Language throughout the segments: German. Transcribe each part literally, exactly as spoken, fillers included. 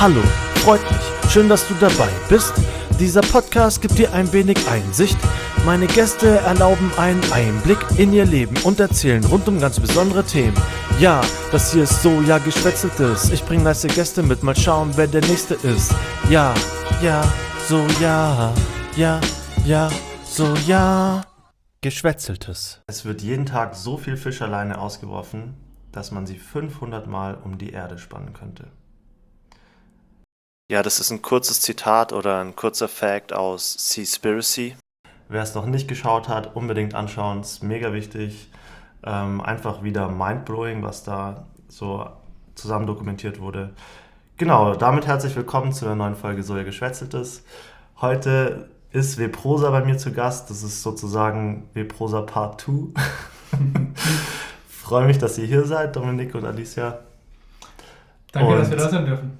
Hallo, freut mich. Schön, dass du dabei bist. Dieser Podcast gibt dir ein wenig Einsicht. Meine Gäste erlauben einen Einblick in ihr Leben und erzählen rund um ganz besondere Themen. Ja, das hier ist so, ja, geschwätzeltes. Ich bring nice Gäste mit, mal schauen, wer der Nächste ist. Ja, ja, so, ja, ja, ja, so, ja. Geschwätzeltes. Es wird jeden Tag so viel Fischerleine ausgeworfen, dass man sie fünfhundert Mal um die Erde spannen könnte. Ja, das ist ein kurzes Zitat oder ein kurzer Fact aus Seaspiracy. Wer es noch nicht geschaut hat, unbedingt anschauen, ist mega wichtig. Ähm, einfach wieder mindblowing, was da so zusammen dokumentiert wurde. Genau, damit herzlich willkommen zu einer neuen Folge So, ja, Geschwätzeltes. Heute ist Weprosa bei mir zu Gast. Das ist sozusagen Weprosa Part zwei. Freue mich, dass ihr hier seid, Dominik und Alicia. Danke, und, dass wir da sein dürfen.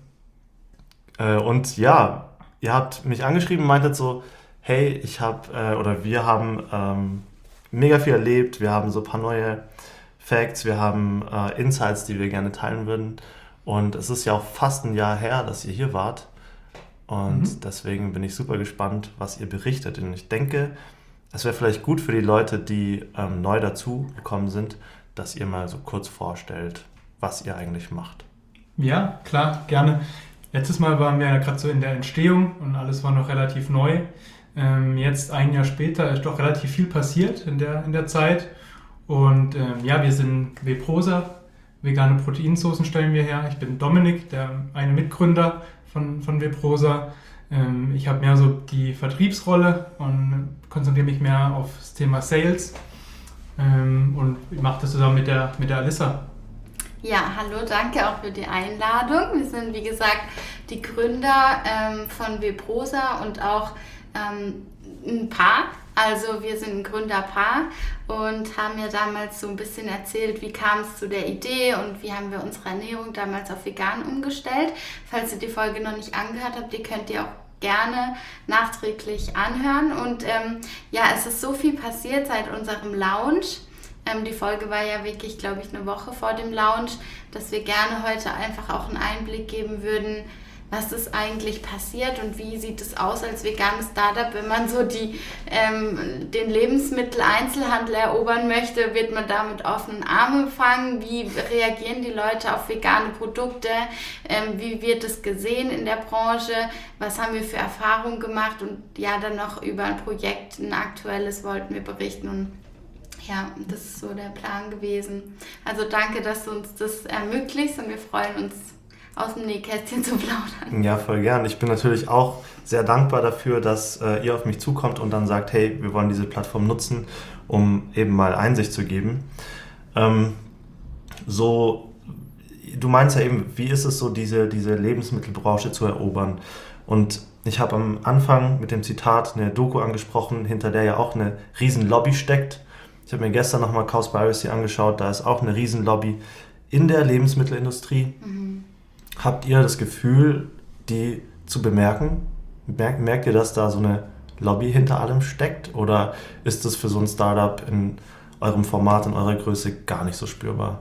Äh, und ja, ihr habt mich angeschrieben und meintet so, hey, ich habe, äh, oder wir haben ähm, mega viel erlebt, wir haben so ein paar neue Facts, wir haben äh, Insights, die wir gerne teilen würden. Und es ist ja auch fast ein Jahr her, dass ihr hier wart. Und mhm. deswegen bin ich super gespannt, was ihr berichtet. Und ich denke, es wäre vielleicht gut für die Leute, die ähm, neu dazu gekommen sind, dass ihr mal so kurz vorstellt, was ihr eigentlich macht. Ja, klar, gerne. Letztes Mal waren wir ja gerade so in der Entstehung und alles war noch relativ neu. Ähm, jetzt, ein Jahr später, ist doch relativ viel passiert in der, in der Zeit. Und ähm, ja, wir sind Weprosa, vegane Proteinsoßen stellen wir her. Ich bin Dominik, der eine Mitgründer von, von Weprosa. Ähm, ich habe mehr so die Vertriebsrolle und konzentriere mich mehr auf das Thema Sales. Ähm, und ich mache das zusammen mit der, mit der Alissa. Ja, hallo, danke auch für die Einladung. Wir sind, wie gesagt, die Gründer ähm, von Weprosa und auch ähm, ein Paar. Also wir sind ein Gründerpaar und haben ja damals so ein bisschen erzählt, wie kam es zu der Idee und wie haben wir unsere Ernährung damals auf vegan umgestellt. Falls ihr die Folge noch nicht angehört habt, die könnt ihr auch gerne nachträglich anhören. Und ähm, ja, es ist so viel passiert seit unserem Launch. Ähm, die Folge war ja wirklich, glaube ich, eine Woche vor dem Launch, dass wir gerne heute einfach auch einen Einblick geben würden, was ist eigentlich passiert und wie sieht es aus als veganes Startup, wenn man so die, ähm, den Lebensmitteleinzelhandel erobern möchte, wird man da mit offenen Armen empfangen, wie reagieren die Leute auf vegane Produkte, ähm, wie wird es gesehen in der Branche, was haben wir für Erfahrungen gemacht und ja, dann noch über ein Projekt, ein aktuelles wollten wir berichten und ja, das ist so der Plan gewesen. Also danke, dass du uns das ermöglicht und wir freuen uns, aus dem Nähkästchen zu plaudern. Ja, voll gern. Ich bin natürlich auch sehr dankbar dafür, dass äh, ihr auf mich zukommt und dann sagt, hey, wir wollen diese Plattform nutzen, um eben mal Einsicht zu geben. Ähm, so, du meinst ja eben, wie ist es so, diese, diese Lebensmittelbranche zu erobern? Und ich habe am Anfang mit dem Zitat eine Doku angesprochen, hinter der ja auch eine riesen Lobby steckt. Ich habe mir gestern nochmal Cowspiracy angeschaut, da ist auch eine riesen Lobby in der Lebensmittelindustrie. Mhm. Habt ihr das Gefühl, die zu bemerken? Merkt, merkt ihr, dass da so eine Lobby hinter allem steckt? Oder ist das für so ein Startup in eurem Format, in eurer Größe gar nicht so spürbar?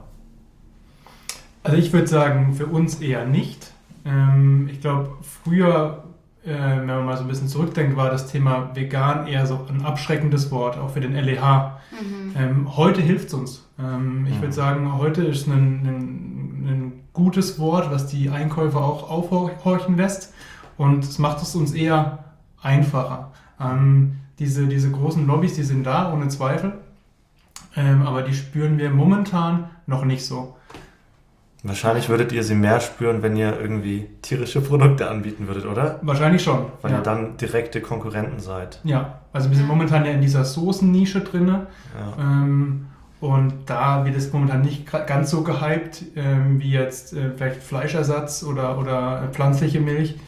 Also ich würde sagen, für uns eher nicht. Ähm, ich glaube, früher, äh, wenn man mal so ein bisschen zurückdenkt, war das Thema vegan eher so ein abschreckendes Wort, auch für den L E H. Mhm. Ähm, heute hilft es uns. Ähm, ich mhm. würde sagen, heute ist ein, ein, ein gutes Wort, was die Einkäufer auch aufhorchen lässt und es macht es uns eher einfacher. Ähm, diese, diese großen Lobbys, die sind da, ohne Zweifel, ähm, aber die spüren wir momentan noch nicht so. Wahrscheinlich würdet ihr sie mehr spüren, wenn ihr irgendwie tierische Produkte anbieten würdet, oder? Wahrscheinlich schon. Weil ja. ihr dann direkte Konkurrenten seid. Ja, also wir sind momentan ja in dieser Soßennische drin. Ja. Ähm, Und da wird es momentan nicht ganz so gehypt, ähm, wie jetzt äh, vielleicht Fleischersatz oder, oder pflanzliche Milch.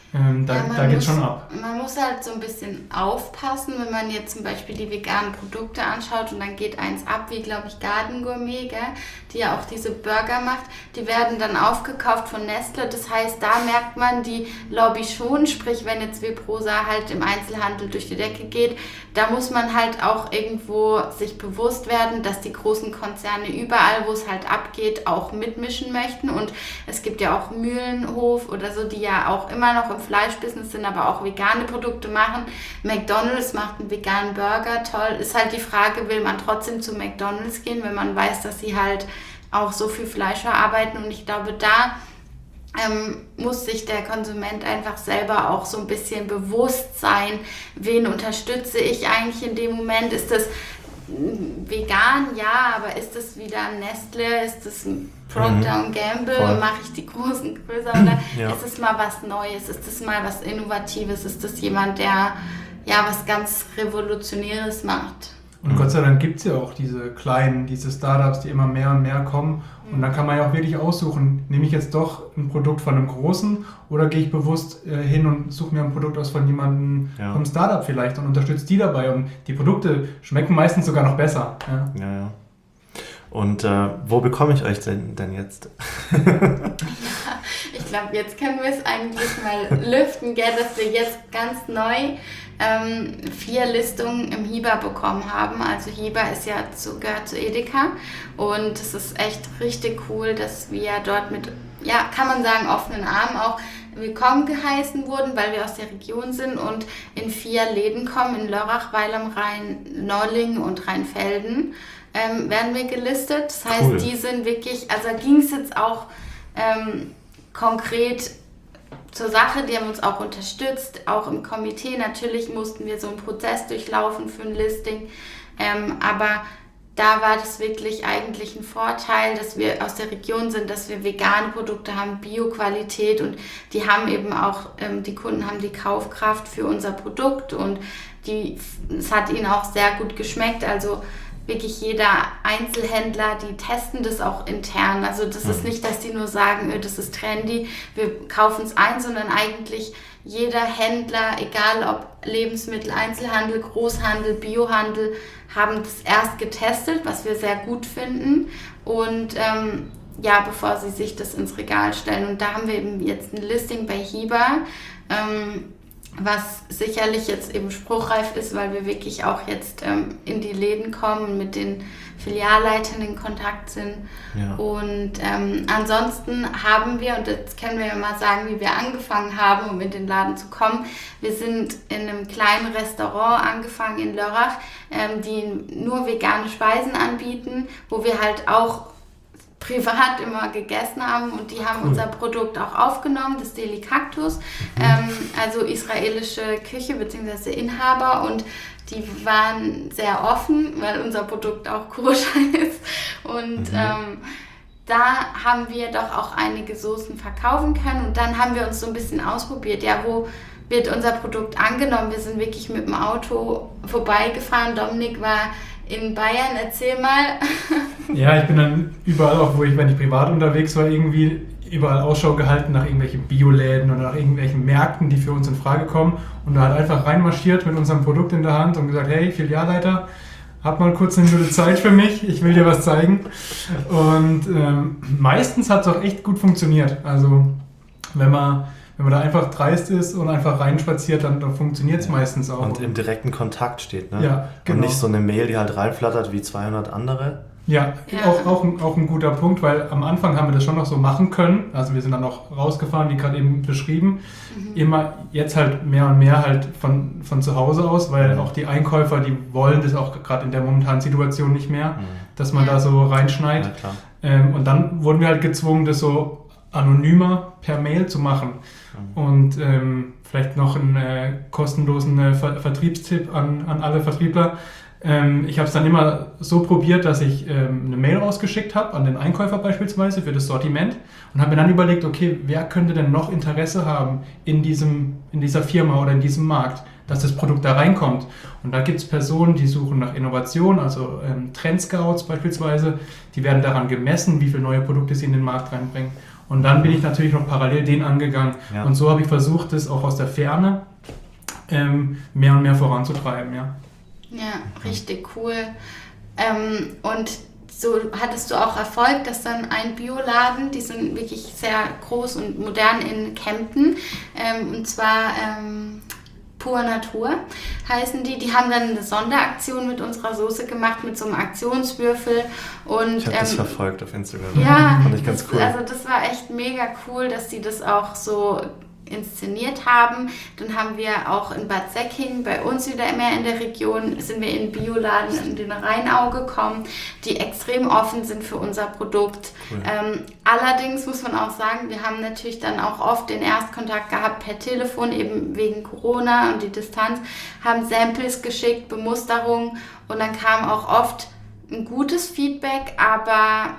Ähm, da Ja, da geht es muss, schon ab. Man muss halt so ein bisschen aufpassen, wenn man jetzt zum Beispiel die veganen Produkte anschaut und dann geht eins ab, wie glaube ich Garden Gourmet, gell? Die ja auch diese Burger macht, die werden dann aufgekauft von Nestle, das heißt, da merkt man die Lobby schon, sprich wenn jetzt Webrosa halt im Einzelhandel durch die Decke geht, da muss man halt auch irgendwo sich bewusst werden, dass die großen Konzerne überall, wo es halt abgeht, auch mitmischen möchten und es gibt ja auch Mühlenhof oder so, die ja auch immer noch im Fleischbusiness sind, aber auch vegane Produkte machen. McDonald's macht einen veganen Burger, toll. Ist halt die Frage, will man trotzdem zu McDonald's gehen, wenn man weiß, dass sie halt auch so viel Fleisch verarbeiten und ich glaube, da ähm, muss sich der Konsument einfach selber auch so ein bisschen bewusst sein, wen unterstütze ich eigentlich in dem Moment, ist das vegan, ja, aber ist das wieder ein Nestle, ist das ein Procter und Gamble, mache ich die großen größer oder ja. Ist es mal was Neues, ist das mal was Innovatives, ist das jemand, der ja was ganz Revolutionäres macht? Und Gott sei Dank gibt es ja auch diese kleinen, diese Startups, die immer mehr und mehr kommen. Und dann kann man ja auch wirklich aussuchen, nehme ich jetzt doch ein Produkt von einem Großen oder gehe ich bewusst äh, hin und suche mir ein Produkt aus von jemandem, ja. vom Startup vielleicht und unterstütze die dabei. Und die Produkte schmecken meistens sogar noch besser. Ja, ja. ja. Und äh, wo bekomme ich euch denn, denn jetzt? Ja, ich glaube, jetzt können wir es eigentlich mal lüften, gell, dass wir jetzt ganz neu ähm, vier Listungen im Hiba bekommen haben. Also Hiba ist ja zu, gehört zu Edeka und es ist echt richtig cool, dass wir dort mit, ja, kann man sagen, offenen Armen auch willkommen geheißen wurden, weil wir aus der Region sind und in vier Läden kommen, in Lörrach, Weil am Rhein, Nolling und Rheinfelden. Ähm, werden wir gelistet. Das heißt, cool. Die sind wirklich, also ging es jetzt auch ähm, konkret zur Sache, die haben uns auch unterstützt, auch im Komitee. Natürlich mussten wir so einen Prozess durchlaufen für ein Listing, ähm, aber da war das wirklich eigentlich ein Vorteil, dass wir aus der Region sind, dass wir vegane Produkte haben, Bio-Qualität und die haben eben auch, ähm, die Kunden haben die Kaufkraft für unser Produkt und die, es hat ihnen auch sehr gut geschmeckt, also wirklich jeder Einzelhändler, die testen das auch intern. Also das ist nicht, dass die nur sagen, das ist trendy, wir kaufen es ein, sondern eigentlich jeder Händler, egal ob Lebensmittel, Einzelhandel, Großhandel, Biohandel, haben das erst getestet, was wir sehr gut finden. Und ähm, ja, bevor sie sich das ins Regal stellen. Und da haben wir eben jetzt ein Listing bei Hiba, ähm, was sicherlich jetzt eben spruchreif ist, weil wir wirklich auch jetzt ähm, in die Läden kommen und mit den Filialleitern in Kontakt sind. Ja. Und ähm, ansonsten haben wir, und jetzt können wir ja mal sagen, wie wir angefangen haben, um in den Laden zu kommen. Wir sind in einem kleinen Restaurant angefangen in Lörrach, ähm, die nur vegane Speisen anbieten, wo wir halt auch privat immer gegessen haben und die haben cool. unser Produkt auch aufgenommen, das Deli Cactus, mhm. ähm, also israelische Küche bzw. Inhaber und die waren sehr offen, weil unser Produkt auch koscher ist und mhm. ähm, da haben wir doch auch einige Soßen verkaufen können und dann haben wir uns so ein bisschen ausprobiert, ja, wo wird unser Produkt angenommen? Wir sind wirklich mit dem Auto vorbeigefahren, Dominik war in Bayern, erzähl mal. Ja, ich bin dann überall, auch wo ich, wenn ich privat unterwegs war, irgendwie überall Ausschau gehalten nach irgendwelchen Bioläden oder nach irgendwelchen Märkten, die für uns in Frage kommen und da halt einfach reinmarschiert mit unserem Produkt in der Hand und gesagt, hey, Filialleiter, hab mal kurz eine Minute Zeit für mich, ich will dir was zeigen. Und ähm, meistens hat es auch echt gut funktioniert. Also wenn man Wenn man da einfach dreist ist und einfach reinspaziert, dann, dann funktioniert es ja. meistens auch. Und im direkten Kontakt steht, ne? Ja, genau. Und nicht so eine Mail, die halt reinflattert wie zweihundert andere. Ja, ja. Auch, auch, ein, auch ein guter Punkt, weil am Anfang haben wir das schon noch so machen können. Also wir sind dann auch rausgefahren, wie gerade eben beschrieben. Mhm. Immer jetzt halt mehr und mehr halt von, von zu Hause aus, weil mhm. auch die Einkäufer, die wollen das auch gerade in der momentanen Situation nicht mehr, mhm. dass man ja. da so reinschneit. Ja, klar. Ähm, und dann wurden wir halt gezwungen, das so anonymer per Mail zu machen. Mhm. Und ähm, vielleicht noch einen äh, kostenlosen äh, Ver- Vertriebstipp an, an alle Vertriebler. Ähm, ich habe es dann immer so probiert, dass ich ähm, eine Mail rausgeschickt habe, an den Einkäufer beispielsweise für das Sortiment und habe mir dann überlegt, okay, wer könnte denn noch Interesse haben in, diesem, in dieser Firma oder in diesem Markt? dass das Produkt da reinkommt. Und da gibt es Personen, die suchen nach Innovation, also ähm, Trendscouts beispielsweise, die werden daran gemessen, wie viele neue Produkte sie in den Markt reinbringen. Und dann bin ich natürlich noch parallel den angegangen. Ja. Und so habe ich versucht, das auch aus der Ferne ähm, mehr und mehr voranzutreiben. Ja, ja, richtig cool. Ähm, und so hattest du auch Erfolg, dass dann ein Bioladen, die sind wirklich sehr groß und modern in Kempten, ähm, und zwar ähm, Pur Natur heißen die. Die haben dann eine Sonderaktion mit unserer Soße gemacht, mit so einem Aktionswürfel. Und, ich habe ähm, das verfolgt auf Instagram. Ja, fand ich ganz das, cool. Also das war echt mega cool, dass die das auch so inszeniert haben. Dann haben wir auch in Bad Säckingen, bei uns wieder mehr in der Region, sind wir in Bioladen in den Rheinau gekommen, die extrem offen sind für unser Produkt. Cool. Ähm, allerdings muss man auch sagen, wir haben natürlich dann auch oft den Erstkontakt gehabt per Telefon, eben wegen Corona und die Distanz, haben Samples geschickt, Bemusterung, und dann kam auch oft ein gutes Feedback, aber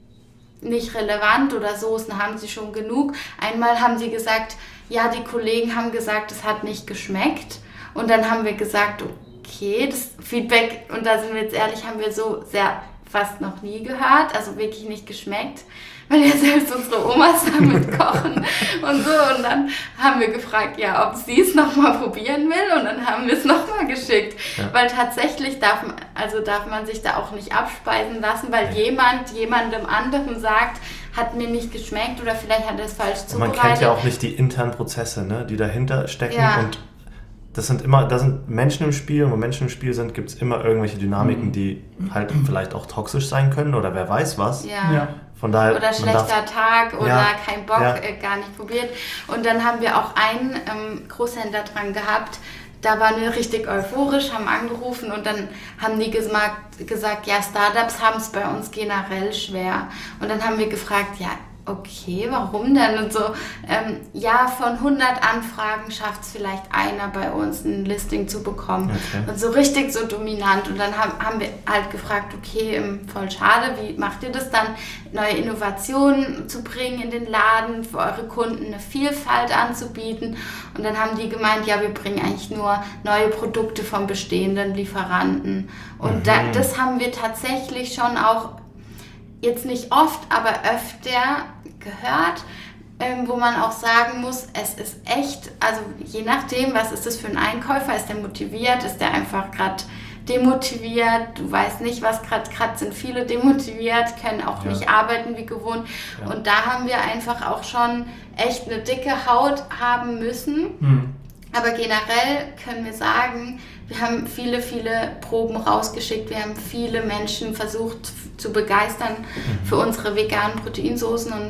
nicht relevant, oder Soßen haben sie schon genug. Einmal haben sie gesagt, ja, die Kollegen haben gesagt, es hat nicht geschmeckt. Und dann haben wir gesagt, okay, das Feedback, und da sind wir jetzt ehrlich, haben wir so sehr fast noch nie gehört, also wirklich nicht geschmeckt, weil ja selbst unsere Omas damit kochen und so. Und dann haben wir gefragt, ja, ob sie es nochmal probieren will, und dann haben wir es nochmal geschickt. Ja. Weil tatsächlich darf man, also darf man sich da auch nicht abspeisen lassen, weil ja. jemand jemandem anderen sagt, hat mir nicht geschmeckt oder vielleicht hat er es falsch zubereitet. Man kennt ja auch nicht die internen Prozesse, ne, die dahinter stecken, ja. und das sind immer, da sind Menschen im Spiel, und wo Menschen im Spiel sind, gibt es immer irgendwelche Dynamiken, die halt vielleicht auch toxisch sein können oder wer weiß was. Ja. Ja. Von daher, oder schlechter darf, Tag oder ja, kein Bock, ja. äh, gar nicht probiert. Und dann haben wir auch einen ähm, Großhändler dran gehabt, da waren wir richtig euphorisch, haben angerufen, und dann haben die gesagt, gesagt ja, Startups haben es bei uns generell schwer. Und dann haben wir gefragt, ja, okay, warum denn? Und so, ähm, ja, von hundert Anfragen schafft es vielleicht einer bei uns, ein Listing zu bekommen. Okay. Und so richtig so dominant. Und dann haben, haben wir halt gefragt, okay, voll schade, wie macht ihr das dann, neue Innovationen zu bringen in den Laden, für eure Kunden eine Vielfalt anzubieten? Und dann haben die gemeint, ja, wir bringen eigentlich nur neue Produkte von bestehenden Lieferanten. Und mhm. da, das haben wir tatsächlich schon auch jetzt nicht oft, aber öfter gehört, ähm, wo man auch sagen muss, es ist echt, also je nachdem, was ist das für ein Einkäufer, ist der motiviert, ist der einfach gerade demotiviert, du weißt nicht, was gerade, gerade sind viele demotiviert, können auch ja. nicht arbeiten wie gewohnt, ja. und da haben wir einfach auch schon echt eine dicke Haut haben müssen, mhm. aber generell können wir sagen, wir haben viele, viele Proben rausgeschickt, wir haben viele Menschen versucht zu begeistern mhm. für unsere veganen Proteinsoßen, und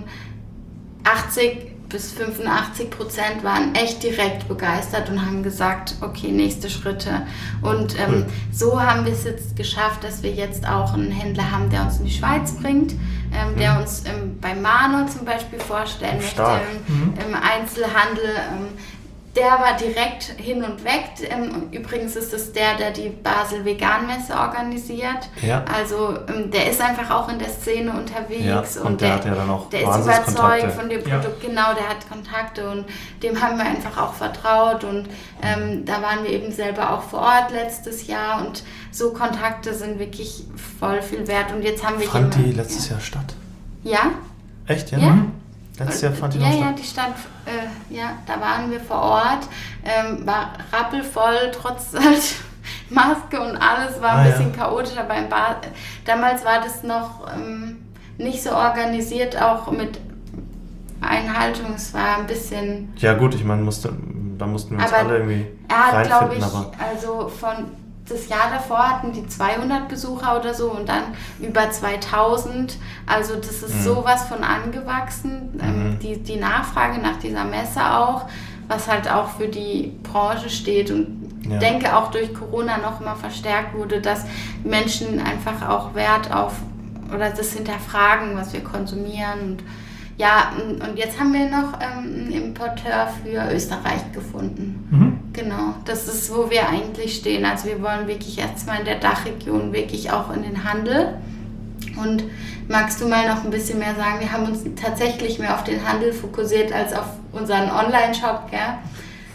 achtzig bis fünfundachtzig Prozent waren echt direkt begeistert und haben gesagt, okay, nächste Schritte. Und ähm, cool. so haben wir es jetzt geschafft, dass wir jetzt auch einen Händler haben, der uns in die Schweiz bringt, ähm, mhm. der uns ähm, bei Mano zum Beispiel vorstellen möchte, im, mhm. im Einzelhandel. Ähm, Der war direkt hin und weg. Übrigens ist es der, der die Basel Vegan-Messe organisiert. Ja. Also der ist einfach auch in der Szene unterwegs. Ja, und, und der, der hat ja dann auch der ist überzeugt von dem Produkt. Ja. Genau, der hat Kontakte, und dem haben wir einfach auch vertraut. Und ähm, da waren wir eben selber auch vor Ort letztes Jahr. Und so Kontakte sind wirklich voll viel wert. Und jetzt haben wir fand die letztes ja. Jahr statt? Ja. Echt, ja? Ja. Mhm. Letztes Jahr fand die ja, noch ja, statt? die stand, äh, ja, da waren wir vor Ort, ähm, war rappelvoll, trotz halt Maske und alles, war ein ah, bisschen ja. chaotisch, aber im Bar, damals war das noch ähm, nicht so organisiert, auch mit Einhaltung, es war ein bisschen... Ja gut, ich meine, musste, da mussten wir uns alle irgendwie er hat, glaube ich, aber also von... Das Jahr davor hatten die zweihundert Besucher oder so, und dann über zweitausend. Also das ist mhm. sowas von angewachsen. Mhm. Ähm, die, die Nachfrage nach dieser Messe auch, was halt auch für die Branche steht. Und ich ja. denke auch durch Corona noch mal verstärkt wurde, dass Menschen einfach auch Wert auf oder das hinterfragen, was wir konsumieren. Und ja, und jetzt haben wir noch ähm, einen Importeur für Österreich gefunden. Mhm. Genau, das ist, wo wir eigentlich stehen. Also wir wollen wirklich erstmal in der Dachregion wirklich auch in den Handel. Und magst du mal noch ein bisschen mehr sagen? Wir haben uns tatsächlich mehr auf den Handel fokussiert als auf unseren Online-Shop, gell?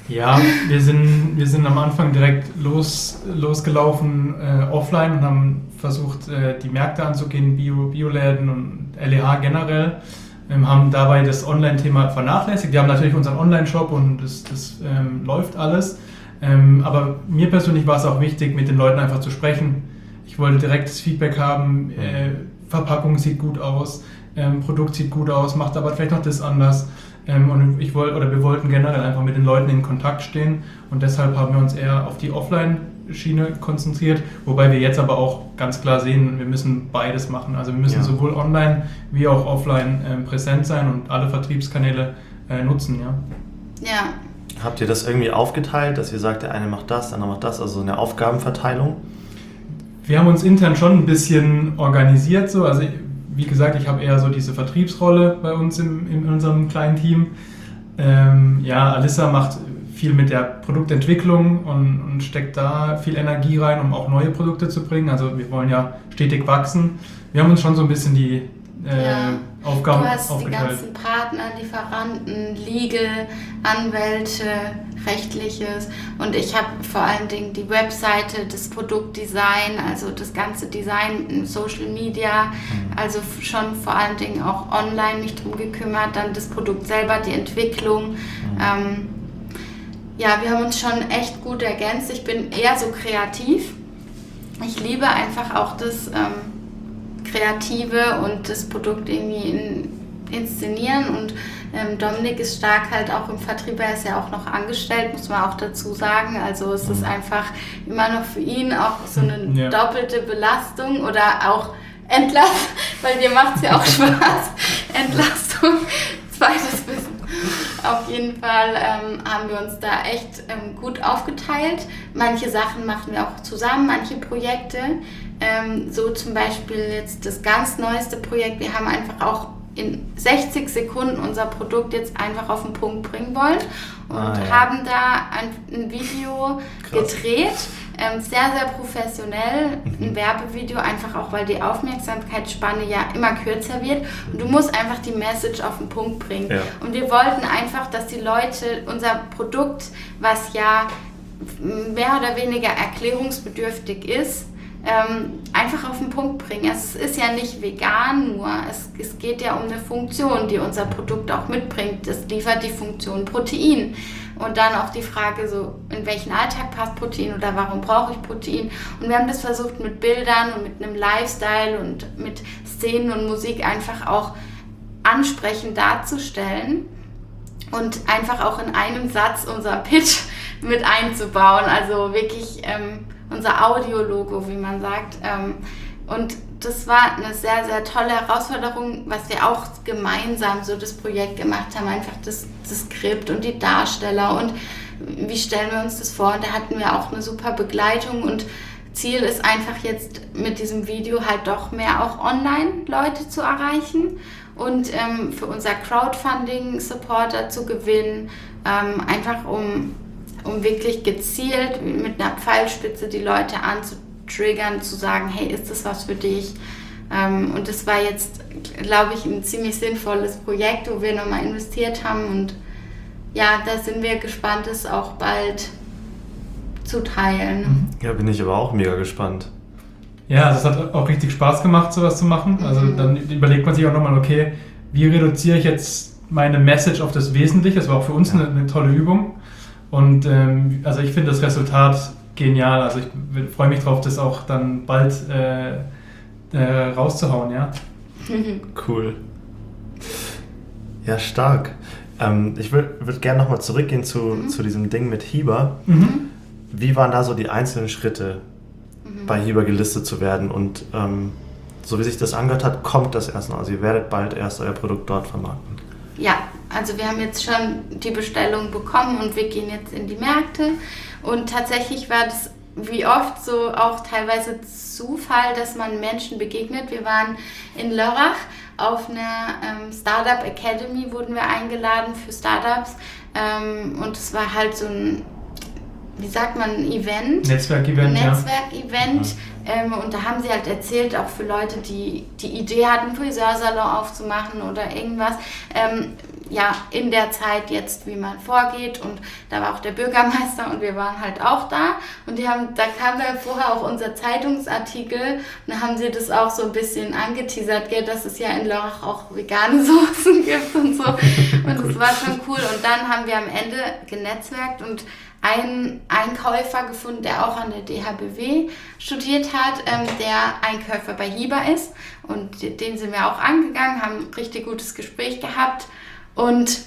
Ja, wir sind, wir sind am Anfang direkt los, losgelaufen äh, offline und haben versucht, äh, die Märkte anzugehen, Bio, Bioläden und L E H generell. Ähm, haben dabei das Online-Thema vernachlässigt. Wir haben natürlich unseren Online-Shop und das, das ähm, läuft alles. Ähm, aber mir persönlich war es auch wichtig, mit den Leuten einfach zu sprechen. Ich wollte direktes Feedback haben, äh, Verpackung sieht gut aus, ähm, Produkt sieht gut aus, macht aber vielleicht noch das anders. Ähm, und ich wollte, oder wir wollten generell einfach mit den Leuten in Kontakt stehen und deshalb haben wir uns eher auf die Offline-Schiene konzentriert, wobei wir jetzt aber auch ganz klar sehen, wir müssen beides machen. Also wir müssen ja. sowohl online wie auch offline äh, präsent sein und alle Vertriebskanäle äh, nutzen. Ja. Ja. Habt ihr das irgendwie aufgeteilt, dass ihr sagt, der eine macht das, der andere macht das, also so eine Aufgabenverteilung? Wir haben uns intern schon ein bisschen organisiert, so. Also wie gesagt, ich habe eher so diese Vertriebsrolle bei uns im, in unserem kleinen Team. Ähm, ja, Alissa macht viel mit der Produktentwicklung und, und steckt da viel Energie rein, um auch neue Produkte zu bringen. Also wir wollen ja stetig wachsen. Wir haben uns schon so ein bisschen die äh, ja. Aufgaben aufgeteilt. Du hast aufgeteilt. die ganzen Partner, Lieferanten, Legal, Anwälte, Rechtliches und ich habe vor allen Dingen die Webseite, das Produktdesign, also das ganze Design, Social Media, also schon vor allen Dingen auch online mich drum gekümmert, dann das Produkt selber, die Entwicklung. Ähm, ja, wir haben uns schon echt gut ergänzt. Ich bin eher so kreativ. Ich liebe einfach auch das ähm, Kreative und das Produkt irgendwie in, inszenieren und ähm, Dominik ist stark halt auch im Vertrieb, er ist ja auch noch angestellt, muss man auch dazu sagen, also es ist einfach immer noch für ihn auch so eine ja. doppelte Belastung oder auch Entlastung, weil dir macht es ja auch Spaß, Entlastung, zweites Wissen. Auf jeden Fall ähm, haben wir uns da echt ähm, gut aufgeteilt, manche Sachen machen wir auch zusammen, manche Projekte, ähm, so zum Beispiel jetzt das ganz neueste Projekt, wir haben einfach auch in sechzig Sekunden unser Produkt jetzt einfach auf den Punkt bringen wollen und ah, ja. haben da ein, ein Video Krass. gedreht, ähm, sehr, sehr professionell, mhm. ein Werbevideo, einfach auch, weil die Aufmerksamkeitsspanne ja immer kürzer wird und du musst einfach die Message auf den Punkt bringen. Ja. Und wir wollten einfach, dass die Leute unser Produkt, was ja mehr oder weniger erklärungsbedürftig ist, Ähm, einfach auf den Punkt bringen. Es ist ja nicht vegan nur, es, es geht ja um eine Funktion, die unser Produkt auch mitbringt. Es liefert die Funktion Protein. Und dann auch die Frage so, in welchen Alltag passt Protein oder warum brauche ich Protein? Und wir haben das versucht mit Bildern und mit einem Lifestyle und mit Szenen und Musik einfach auch ansprechend darzustellen und einfach auch in einem Satz unser Pitch mit einzubauen. Also wirklich ähm, unser Audiologo, wie man sagt. Ähm, und das war eine sehr, sehr tolle Herausforderung, was wir auch gemeinsam so das Projekt gemacht haben. Einfach das, das Skript und die Darsteller und wie stellen wir uns das vor. Und da hatten wir auch eine super Begleitung und Ziel ist einfach jetzt mit diesem Video halt doch mehr auch online Leute zu erreichen und ähm, für unser Crowdfunding-Supporter zu gewinnen, ähm, einfach um um wirklich gezielt mit einer Pfeilspitze die Leute anzutriggern, zu sagen, hey, ist das was für dich? Ähm, und das war jetzt, glaube ich, ein ziemlich sinnvolles Projekt, wo wir nochmal investiert haben und ja, da sind wir gespannt, es auch bald zu teilen. Ja, bin ich aber auch mega gespannt. Ja, also es hat auch richtig Spaß gemacht, sowas zu machen. Also mhm. dann überlegt man sich auch nochmal, okay, wie reduziere ich jetzt meine Message auf das Wesentliche? Das war auch für uns ja. eine, eine tolle Übung. Und ähm, also ich finde das Resultat genial. Also ich freue mich drauf, das auch dann bald äh, äh, rauszuhauen, ja. Cool. Ja, stark. Ähm, ich würde würd gerne nochmal zurückgehen zu, mhm. zu diesem Ding mit Hieber. Mhm. Wie waren da so die einzelnen Schritte, mhm. bei Hieber gelistet zu werden? Und ähm, so wie sich das angehört hat, kommt das erst noch. Also ihr werdet bald erst euer Produkt dort vermarkten. Ja, also wir haben jetzt schon die Bestellung bekommen und wir gehen jetzt in die Märkte. Und tatsächlich war das wie oft so auch teilweise Zufall, dass man Menschen begegnet. Wir waren in Lörrach auf einer ähm, Startup Academy, wurden wir eingeladen für Startups. Ähm, und es war halt so ein, wie sagt man, ein Event. Netzwerkevent, Netzwerkevent. Ja. Ähm, und da haben sie halt erzählt, auch für Leute, die die Idee hatten, einen Friseursalon aufzumachen oder irgendwas. Ähm, ja, in der Zeit jetzt, wie man vorgeht. Und da war auch der Bürgermeister und wir waren halt auch da. Und die haben, da kam dann vorher auch unser Zeitungsartikel und da haben sie das auch so ein bisschen angeteasert, gell, dass es ja in Lörrach auch vegane Soßen gibt und so. Und das war schon cool. Und dann haben wir am Ende genetzwerkt und einen Einkäufer gefunden, der auch an der D H B W studiert hat, ähm, der Einkäufer bei Hiba ist. Und den sind wir auch angegangen, haben ein richtig gutes Gespräch gehabt. Und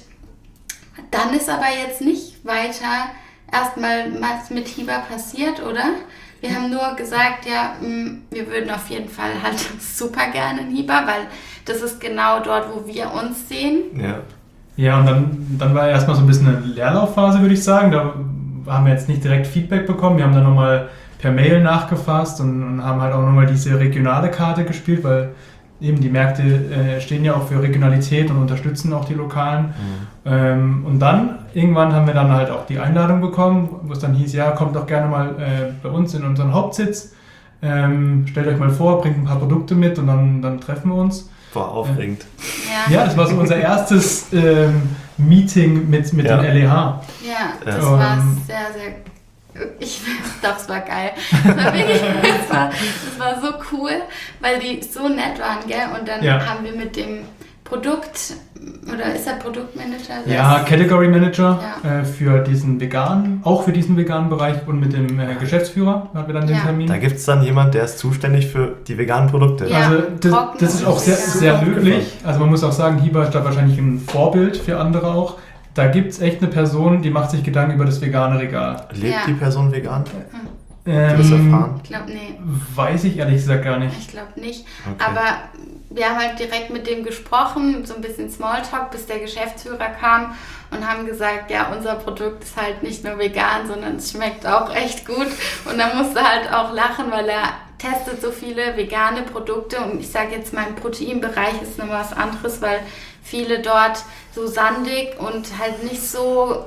dann ist aber jetzt nicht weiter erstmal was mit Hiba passiert, oder? Wir haben nur gesagt, ja, wir würden auf jeden Fall halt super gerne in Hiba, weil das ist genau dort, wo wir uns sehen. Ja, ja und dann, dann war erstmal so ein bisschen eine Leerlaufphase, würde ich sagen. Da haben wir jetzt nicht direkt Feedback bekommen. Wir haben dann nochmal per Mail nachgefasst und, und haben halt auch nochmal diese regionale Karte gespielt, weil eben die Märkte äh, stehen ja auch für Regionalität und unterstützen auch die Lokalen. Mhm. Ähm, und dann, irgendwann haben wir dann halt auch die Einladung bekommen, wo es dann hieß, ja, kommt doch gerne mal äh, bei uns in unseren Hauptsitz, ähm, stellt euch mal vor, bringt ein paar Produkte mit und dann, dann treffen wir uns. War aufregend. Ja, ja das war so unser erstes ähm, Meeting mit, mit ja. dem L E H. Ja, das um, war sehr, sehr Ich doch, es war geil. Das war, wirklich, das, war, das war so cool, weil die so nett waren, gell? Und dann ja. haben wir mit dem Produkt, oder ist er Produktmanager? Ja, Category Manager ja. äh, für diesen veganen, auch für diesen veganen Bereich und mit dem äh, Geschäftsführer hatten wir dann den ja. Termin. Da gibt es dann jemanden, der ist zuständig für die veganen Produkte. Ja, also das, das ist auch sehr, sehr möglich. Also man muss auch sagen, Hiba ist da wahrscheinlich ein Vorbild für andere auch. Da gibt es echt eine Person, die macht sich Gedanken über das vegane Regal. Lebt ja. die Person vegan? Hm. Ähm, das erfahren? Ich glaube, nee. Weiß ich ehrlich gesagt gar nicht. Ich glaube nicht. Okay. Aber wir haben halt direkt mit dem gesprochen, so ein bisschen Smalltalk, bis der Geschäftsführer kam und haben gesagt, ja, unser Produkt ist halt nicht nur vegan, sondern es schmeckt auch echt gut. Und er musste halt auch lachen, weil er testet so viele vegane Produkte. Und ich sage jetzt mal, im Proteinbereich ist noch was anderes, weil viele dort so sandig und halt nicht so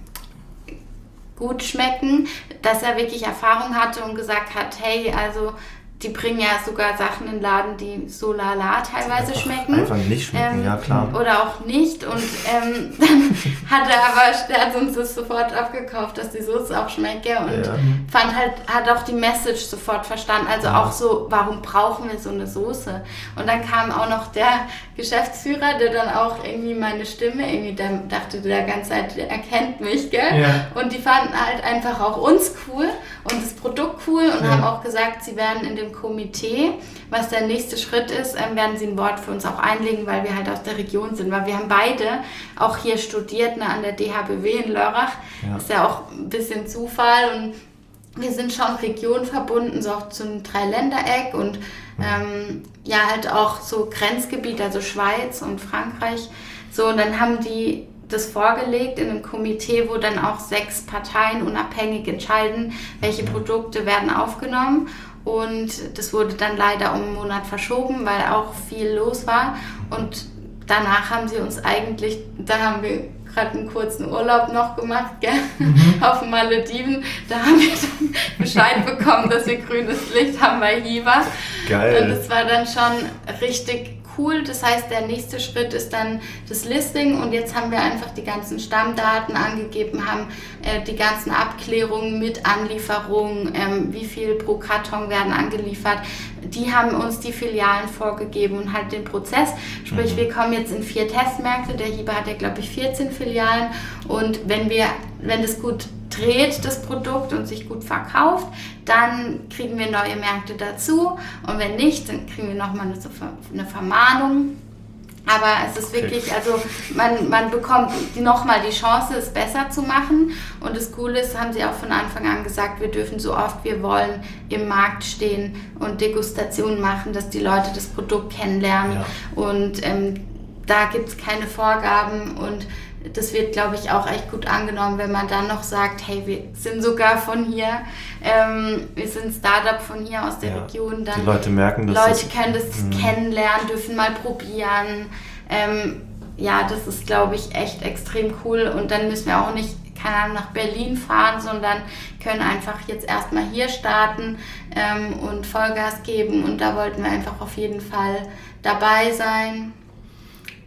gut schmecken, dass er wirklich Erfahrung hatte und gesagt hat, hey, also die bringen ja sogar Sachen in den Laden, die so lala teilweise einfach, schmecken. Einfach nicht schmecken, ähm, ja klar. Oder auch nicht. Und ähm, dann hat er aber, der hat uns das sofort abgekauft, dass die Soße auch schmeckt. Und ja. fand halt, hat auch die Message sofort verstanden. Also ja. auch so, warum brauchen wir so eine Soße? Und dann kam auch noch der Geschäftsführer, der dann auch irgendwie meine Stimme, irgendwie der dachte der ganze Zeit, der erkennt mich, gell? Ja. Und die fanden halt einfach auch uns cool und das Produkt cool und ja. haben auch gesagt, sie werden in dem Komitee, was der nächste Schritt ist, ähm, werden sie ein Wort für uns auch einlegen, weil wir halt aus der Region sind, weil wir haben beide auch hier studiert, ne, an der D H B W in Lörrach. Ja. Ist ja auch ein bisschen Zufall und wir sind schon regionverbunden, so auch zum Dreiländereck und ähm, ja halt auch so Grenzgebiet, also Schweiz und Frankreich. So, und dann haben die das vorgelegt in einem Komitee, wo dann auch sechs Parteien unabhängig entscheiden, welche Produkte werden aufgenommen. Und das wurde dann leider um einen Monat verschoben, weil auch viel los war. Und danach haben sie uns eigentlich, da haben wir gerade einen kurzen Urlaub noch gemacht, gell? Mhm. Auf den Malediven. Da haben wir dann Bescheid bekommen, dass wir grünes Licht haben bei Hiba. Geil. Und das war dann schon richtig cool. Das heißt, der nächste Schritt ist dann das Listing und jetzt haben wir einfach die ganzen Stammdaten angegeben, haben äh, die ganzen Abklärungen mit Anlieferung, ähm, wie viel pro Karton werden angeliefert. Die haben uns die Filialen vorgegeben und halt den Prozess. Sprich, mhm. wir kommen jetzt in vier Testmärkte. Der Hiba hat ja, glaube ich, vierzehn Filialen und wenn wir, wenn das gut dreht, das Produkt und sich gut verkauft, dann kriegen wir neue Märkte dazu und wenn nicht, dann kriegen wir nochmal eine, eine Vermahnung. Aber es ist wirklich, also man, man bekommt die, nochmal die Chance, es besser zu machen und das Coole ist, haben sie auch von Anfang an gesagt, wir dürfen so oft wir wollen im Markt stehen und Degustationen machen, dass die Leute das Produkt kennenlernen ja. und ähm, da gibt es keine Vorgaben und das wird, glaube ich, auch echt gut angenommen, wenn man dann noch sagt, hey, wir sind sogar von hier, ähm, wir sind ein Startup von hier aus der ja, Region. Dann die Leute merken, dass Leute das können das mh. kennenlernen, dürfen mal probieren. Ähm, ja, das ist, glaube ich, echt extrem cool. Und dann müssen wir auch nicht, keine Ahnung, nach Berlin fahren, sondern können einfach jetzt erstmal hier starten ähm, und Vollgas geben. Und da wollten wir einfach auf jeden Fall dabei sein.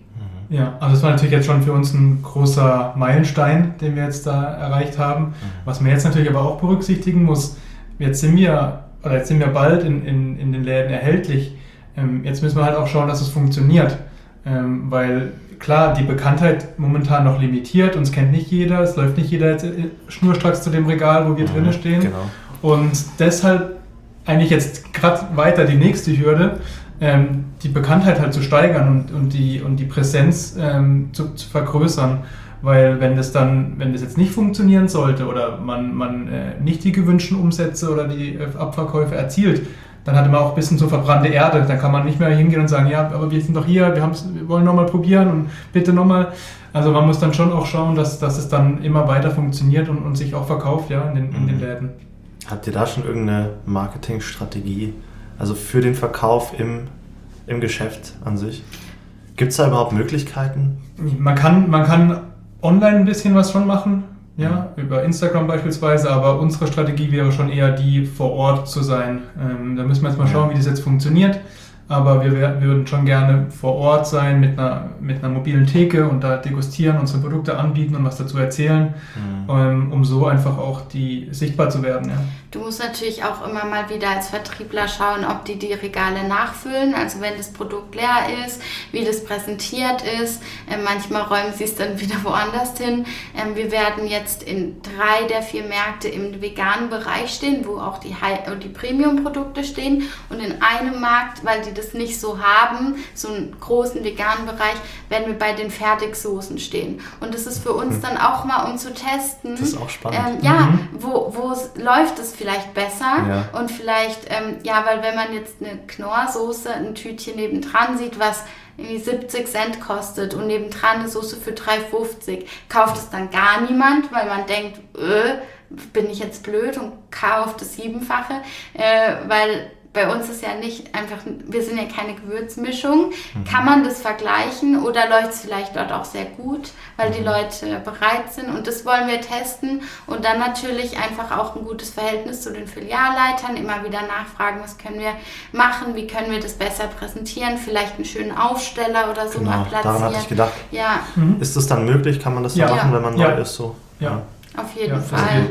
Ja, also das war natürlich jetzt schon für uns ein großer Meilenstein, den wir jetzt da erreicht haben. Mhm. Was man jetzt natürlich aber auch berücksichtigen muss, jetzt sind wir, oder jetzt sind wir bald in, in, in den Läden erhältlich. Ähm, jetzt müssen wir halt auch schauen, dass es funktioniert. Ähm, weil klar, die Bekanntheit momentan noch limitiert, uns kennt nicht jeder, es läuft nicht jeder jetzt schnurstracks zu dem Regal, wo wir mhm, drinnen stehen. Genau. Und deshalb eigentlich jetzt gerade weiter die nächste Hürde, ähm, die Bekanntheit halt zu steigern und, und, die, und die Präsenz ähm, zu, zu vergrößern. Weil wenn das dann, wenn das jetzt nicht funktionieren sollte oder man, man äh, nicht die gewünschten Umsätze oder die äh, Abverkäufe erzielt, dann hat man auch ein bisschen so verbrannte Erde. Dann kann man nicht mehr hingehen und sagen, ja, aber wir sind doch hier, wir, wir wollen nochmal probieren und bitte nochmal. Also man muss dann schon auch schauen, dass, dass es dann immer weiter funktioniert und, und sich auch verkauft, ja, in den, in den Läden. Habt ihr da schon irgendeine Marketingstrategie, also für den Verkauf im, im Geschäft an sich? Gibt es da überhaupt Möglichkeiten? Man kann, man kann online ein bisschen was schon machen, ja, über Instagram beispielsweise, aber unsere Strategie wäre schon eher die, vor Ort zu sein. Ähm, da müssen wir jetzt mal schauen, wie das jetzt funktioniert. Aber wir, wir würden schon gerne vor Ort sein mit einer, mit einer mobilen Theke und da degustieren, unsere Produkte anbieten und was dazu erzählen, mhm. um, um so einfach auch die sichtbar zu werden. Ja. Du musst natürlich auch immer mal wieder als Vertriebler schauen, ob die die Regale nachfüllen, also wenn das Produkt leer ist, wie das präsentiert ist. Ähm, manchmal räumen sie es dann wieder woanders hin. Ähm, wir werden jetzt in drei der vier Märkte im veganen Bereich stehen, wo auch die, die Premium-Produkte stehen, und in einem Markt, weil die das nicht so haben, so einen großen veganen Bereich, werden wir bei den Fertigsoßen stehen. Und das ist für uns dann auch mal, um zu testen. Das ist auch spannend. Ähm, ja, mhm. wo, wo läuft es vielleicht besser, ja. Und vielleicht, ähm, ja, weil wenn man jetzt eine Knorrsoße, ein Tütchen nebendran sieht, was irgendwie siebzig Cent kostet und nebendran eine Soße für drei fünfzig, kauft es dann gar niemand, weil man denkt, äh, bin ich jetzt blöd und kauft das Siebenfache, äh, weil bei uns ist ja nicht einfach, wir sind ja keine Gewürzmischung. Mhm. Kann man das vergleichen oder läuft es vielleicht dort auch sehr gut, weil mhm. die Leute bereit sind, und das wollen wir testen, und dann natürlich einfach auch ein gutes Verhältnis zu den Filialleitern, immer wieder nachfragen, was können wir machen, wie können wir das besser präsentieren, vielleicht einen schönen Aufsteller oder so genau, mal platzieren. Daran hatte ich gedacht. Ja. Mhm. Ist das dann möglich? Kann man das so ja. machen, wenn man ja. neu ist? So? Ja. Auf jeden ja, Fall.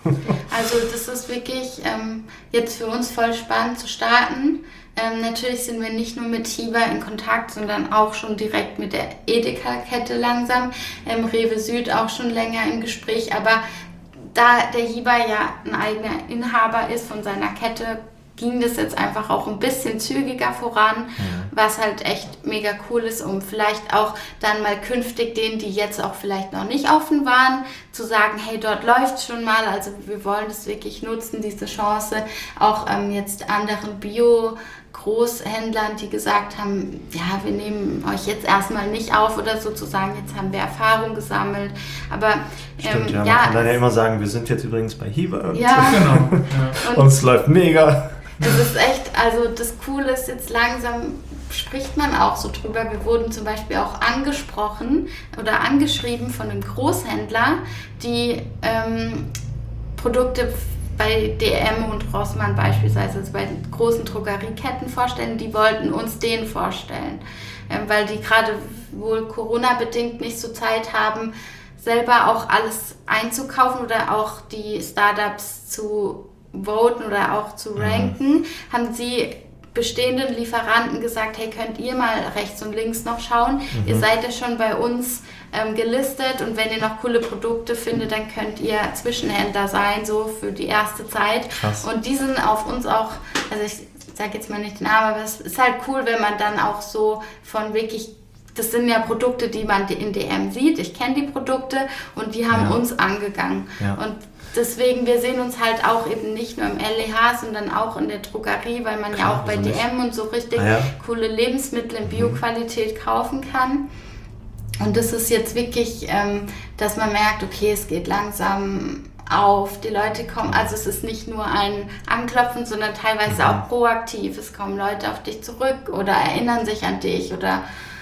Also das ist wirklich ähm, jetzt für uns voll spannend zu starten. Ähm, natürlich sind wir nicht nur mit Hiba in Kontakt, sondern auch schon direkt mit der Edeka-Kette langsam. Ähm, Rewe Süd auch schon länger im Gespräch, aber da der Hiba ja ein eigener Inhaber ist von seiner Kette, ging das jetzt einfach auch ein bisschen zügiger voran, ja. Was halt echt mega cool ist, um vielleicht auch dann mal künftig denen, die jetzt auch vielleicht noch nicht offen waren, zu sagen, hey, dort läuft schon mal, also wir wollen das wirklich nutzen, diese Chance, auch ähm, jetzt anderen Bio-Großhändlern, die gesagt haben, ja, wir nehmen euch jetzt erstmal nicht auf oder sozusagen, jetzt haben wir Erfahrung gesammelt, aber Stimmt, ähm, ja, man ja, kann dann ja immer sagen, wir sind jetzt übrigens bei Hiba. Ja, genau. Ja. Und es läuft mega. Das ist echt, also das Coole ist, jetzt langsam spricht man auch so drüber. Wir wurden zum Beispiel auch angesprochen oder angeschrieben von einem Großhändler, die ähm, Produkte bei D M und Rossmann beispielsweise, also bei großen Drogerieketten vorstellen, die wollten uns den vorstellen, ähm, weil die gerade wohl Corona-bedingt nicht so Zeit haben, selber auch alles einzukaufen oder auch die Startups zu voten oder auch zu ranken, mhm. haben sie bestehenden Lieferanten gesagt, hey, könnt ihr mal rechts und links noch schauen, mhm. ihr seid ja schon bei uns ähm, gelistet, und wenn ihr noch coole Produkte findet, dann könnt ihr Zwischenhändler sein, so für die erste Zeit. Krass. Und die sind auf uns auch, also ich sage jetzt mal nicht den Namen, aber es ist halt cool, wenn man dann auch so von wirklich, das sind ja Produkte, die man in D M sieht, ich kenne die Produkte, und die haben ja. uns angegangen. Ja. Und deswegen, wir sehen uns halt auch eben nicht nur im L E H, sondern auch in der Drogerie, weil man Klar, ja auch bei also D M und so richtig ah, ja. coole Lebensmittel in Bioqualität kaufen kann. Und das ist jetzt wirklich, ähm, dass man merkt, okay, es geht langsam auf, die Leute kommen, also es ist nicht nur ein Anklopfen, sondern teilweise mhm. auch proaktiv. Es kommen Leute auf dich zurück oder erinnern sich an dich oder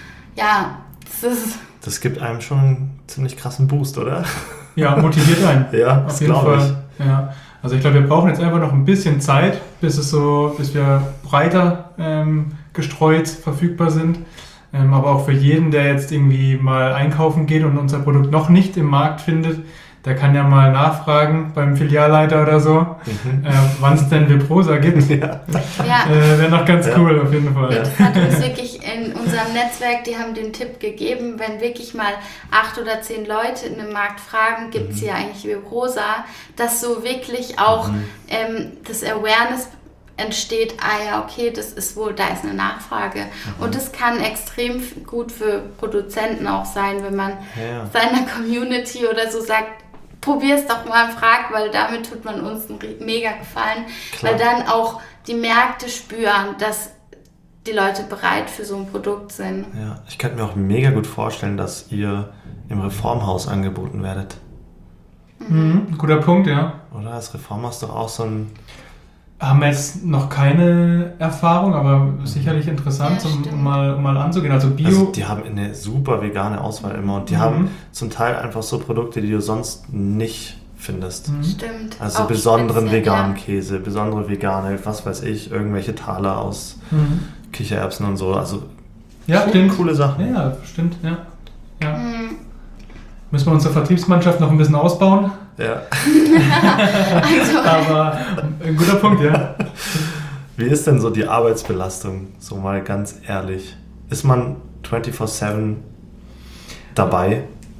ja, das ist... Das gibt einem schon einen ziemlich krassen Boost, oder? Ja, motiviert einen. Ja, das glaube ich. Ja. Also ich glaube, wir brauchen jetzt einfach noch ein bisschen Zeit, bis es so, bis wir breiter ähm, gestreut verfügbar sind. Ähm, aber auch für jeden, der jetzt irgendwie mal einkaufen geht und unser Produkt noch nicht im Markt findet, der kann ja mal nachfragen beim Filialleiter oder so, mhm. äh, wann es denn Veprosa gibt. Ja. Ja. Äh, Wäre noch ganz ja. cool auf jeden Fall. Ja, das hat uns wirklich in unserem Netzwerk, die haben den Tipp gegeben, wenn wirklich mal acht oder zehn Leute in einem Markt fragen, gibt es mhm. hier eigentlich Veprosa, dass so wirklich auch mhm. ähm, das Awareness entsteht, ah ja, okay, das ist wohl, da ist eine Nachfrage. Mhm. Und das kann extrem gut für Produzenten auch sein, wenn man ja. seiner Community oder so sagt, probier's doch mal, frag, weil damit tut man uns einen mega Gefallen, Klar. weil dann auch die Märkte spüren, dass die Leute bereit für so ein Produkt sind. Ja, ich könnte mir auch mega gut vorstellen, dass ihr im Reformhaus angeboten werdet. Mhm. Guter Punkt, ja. Oder? Das Reformhaus ist doch auch so ein... Haben wir jetzt noch keine Erfahrung, aber sicherlich interessant, ja, um, um, mal, um mal anzugehen. Also Bio... Also die haben eine super vegane Auswahl immer und die mhm. haben zum Teil einfach so Produkte, die du sonst nicht findest. Mhm. Stimmt. Also auch besonderen veganen ja. Käse, besondere vegane, was weiß ich, irgendwelche Taler aus mhm. Kichererbsen und so. Also ja, stimmt. Coole Sachen. Ja, ja, stimmt. Ja. Ja. Mhm. Müssen wir unsere Vertriebsmannschaft noch ein bisschen ausbauen? Ja. also. Aber ein guter Punkt, ja. Wie ist denn so die Arbeitsbelastung, so mal ganz ehrlich? Ist man vierundzwanzig sieben dabei?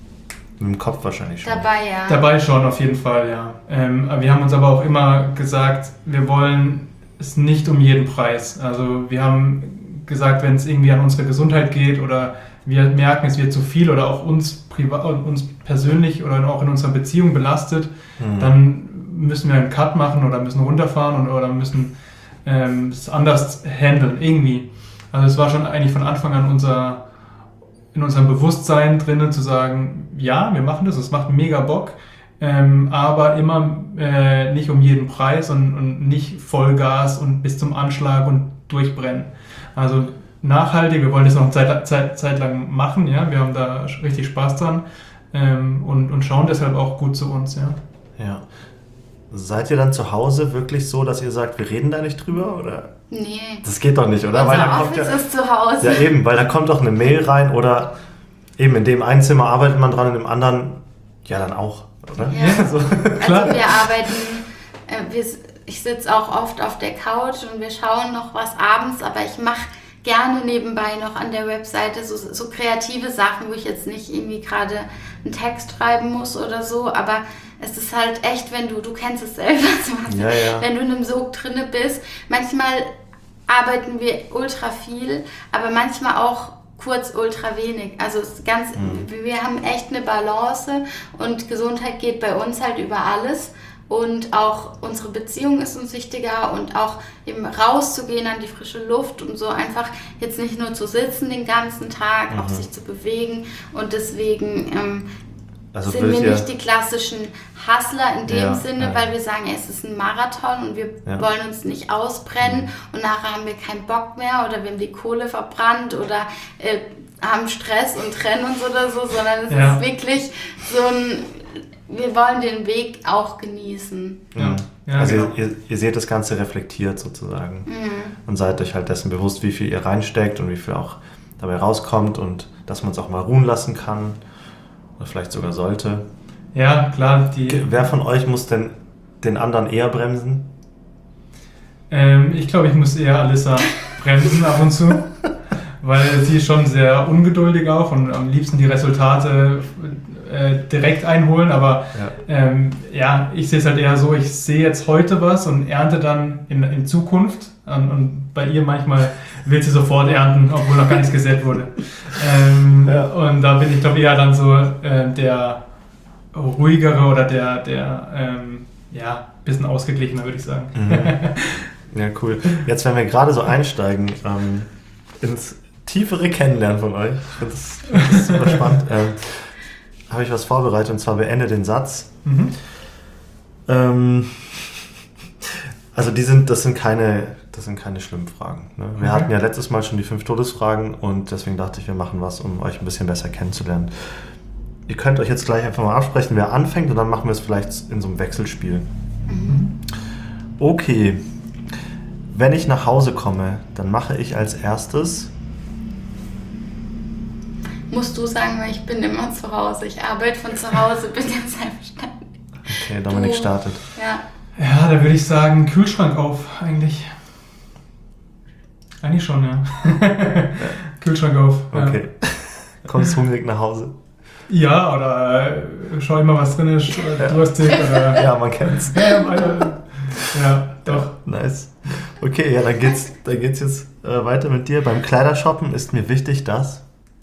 Mit dem Kopf wahrscheinlich schon. Dabei, ja. Dabei schon, auf jeden Fall, ja. Ähm, wir haben uns aber auch immer gesagt, wir wollen es nicht um jeden Preis. Also wir haben gesagt, wenn es irgendwie an unsere Gesundheit geht oder wir merken, es wird zu viel oder auch uns privat, uns persönlich oder auch in unserer Beziehung belastet, mhm. dann müssen wir einen Cut machen oder müssen runterfahren und, oder müssen ähm, es anders handeln, irgendwie. Also es war schon eigentlich von Anfang an unser, in unserem Bewusstsein drinnen zu sagen, ja, wir machen das, es macht mega Bock, ähm, aber immer äh, nicht um jeden Preis und, und nicht Vollgas und bis zum Anschlag und durchbrennen. Also nachhaltig, wir wollen das noch eine Zeit, Zeit, Zeit lang machen, ja, wir haben da richtig Spaß dran ähm, und, und schauen deshalb auch gut zu uns, ja. Ja. Seid ihr dann zu Hause wirklich so, dass ihr sagt, wir reden da nicht drüber, oder? Nee. Das geht doch nicht, oder? Unser weil da Office kommt ja, ist zu Hause. Ja eben, weil da kommt doch eine Mail rein oder eben in dem einen Zimmer arbeitet man dran, in dem anderen ja dann auch, oder? Ja, so. Klar. Also wir arbeiten, äh, wir, ich sitze auch oft auf der Couch und wir schauen noch was abends, aber ich mache gerne nebenbei noch an der Webseite so, so kreative Sachen, wo ich jetzt nicht irgendwie gerade einen Text schreiben muss oder so, aber es ist halt echt, wenn du, du kennst es selber, so, ja, ja. wenn du in einem Sog drinne bist, manchmal arbeiten wir ultra viel, aber manchmal auch kurz ultra wenig. Also es ist ganz, mhm. wir haben echt eine Balance und Gesundheit geht bei uns halt über alles. Und auch unsere Beziehung ist uns wichtiger und auch eben rauszugehen an die frische Luft und so einfach jetzt nicht nur zu sitzen den ganzen Tag, mhm. auch sich zu bewegen. Und deswegen ähm, also sind wir nicht die klassischen Hustler in dem ja, Sinne, ja. weil wir sagen, es ist ein Marathon und wir ja. wollen uns nicht ausbrennen mhm. und nachher haben wir keinen Bock mehr oder wir haben die Kohle verbrannt oder äh, haben Stress und trennen uns oder so, sondern es ja. ist wirklich so ein... Wir wollen den Weg auch genießen. Ja. Ja, also genau. ihr, ihr seht das Ganze reflektiert sozusagen mhm. und seid euch halt dessen bewusst, wie viel ihr reinsteckt und wie viel auch dabei rauskommt und dass man es auch mal ruhen lassen kann oder vielleicht sogar sollte. Ja, klar. Die Wer von euch muss denn den anderen eher bremsen? Ähm, ich glaube, ich muss eher Alissa bremsen ab und zu, weil sie ist schon sehr ungeduldig auch und am liebsten die Resultate direkt einholen, aber ja. Ähm, ja, ich sehe es halt eher so, ich sehe jetzt heute was und ernte dann in, in Zukunft und, und bei ihr manchmal will sie sofort ernten, obwohl noch gar nichts gesät wurde. Ähm, ja. Und da bin ich glaube eher dann so äh, der ruhigere oder der, der ähm, ja, bisschen ausgeglichener, würde ich sagen. Mhm. Ja, cool. Jetzt, wenn wir gerade so einsteigen ähm, ins tiefere Kennenlernen von euch, ich finde das, find das super spannend. Ähm, habe ich was vorbereitet und zwar beende den Satz. Mhm. Ähm, also die sind, das sind keine, das sind keine schlimmen Fragen. Ne? Wir okay. hatten ja letztes Mal schon die fünf Todesfragen und deswegen dachte ich, wir machen was, um euch ein bisschen besser kennenzulernen. Ihr könnt euch jetzt gleich einfach mal absprechen, wer anfängt und dann machen wir es vielleicht in so einem Wechselspiel. Mhm. Okay, wenn ich nach Hause komme, dann mache ich als erstes musst du sagen, weil ich bin immer zu Hause. Ich arbeite von zu Hause, bin ja selbstständig. Okay, Dominik Du. startet. Ja. Ja, da würde ich sagen, Kühlschrank auf, eigentlich. Eigentlich schon, ja. Kühlschrank auf. Ja. Okay. Kommst hungrig nach Hause? Ja, oder äh, schau immer, was drin ist, äh, Ja. durstig, oder... Ja, man kennt's. Ja, meine, ja, doch. Nice. Okay, ja, dann geht's, dann geht's jetzt äh, weiter mit dir. Beim Kleidershoppen ist mir wichtig, dass...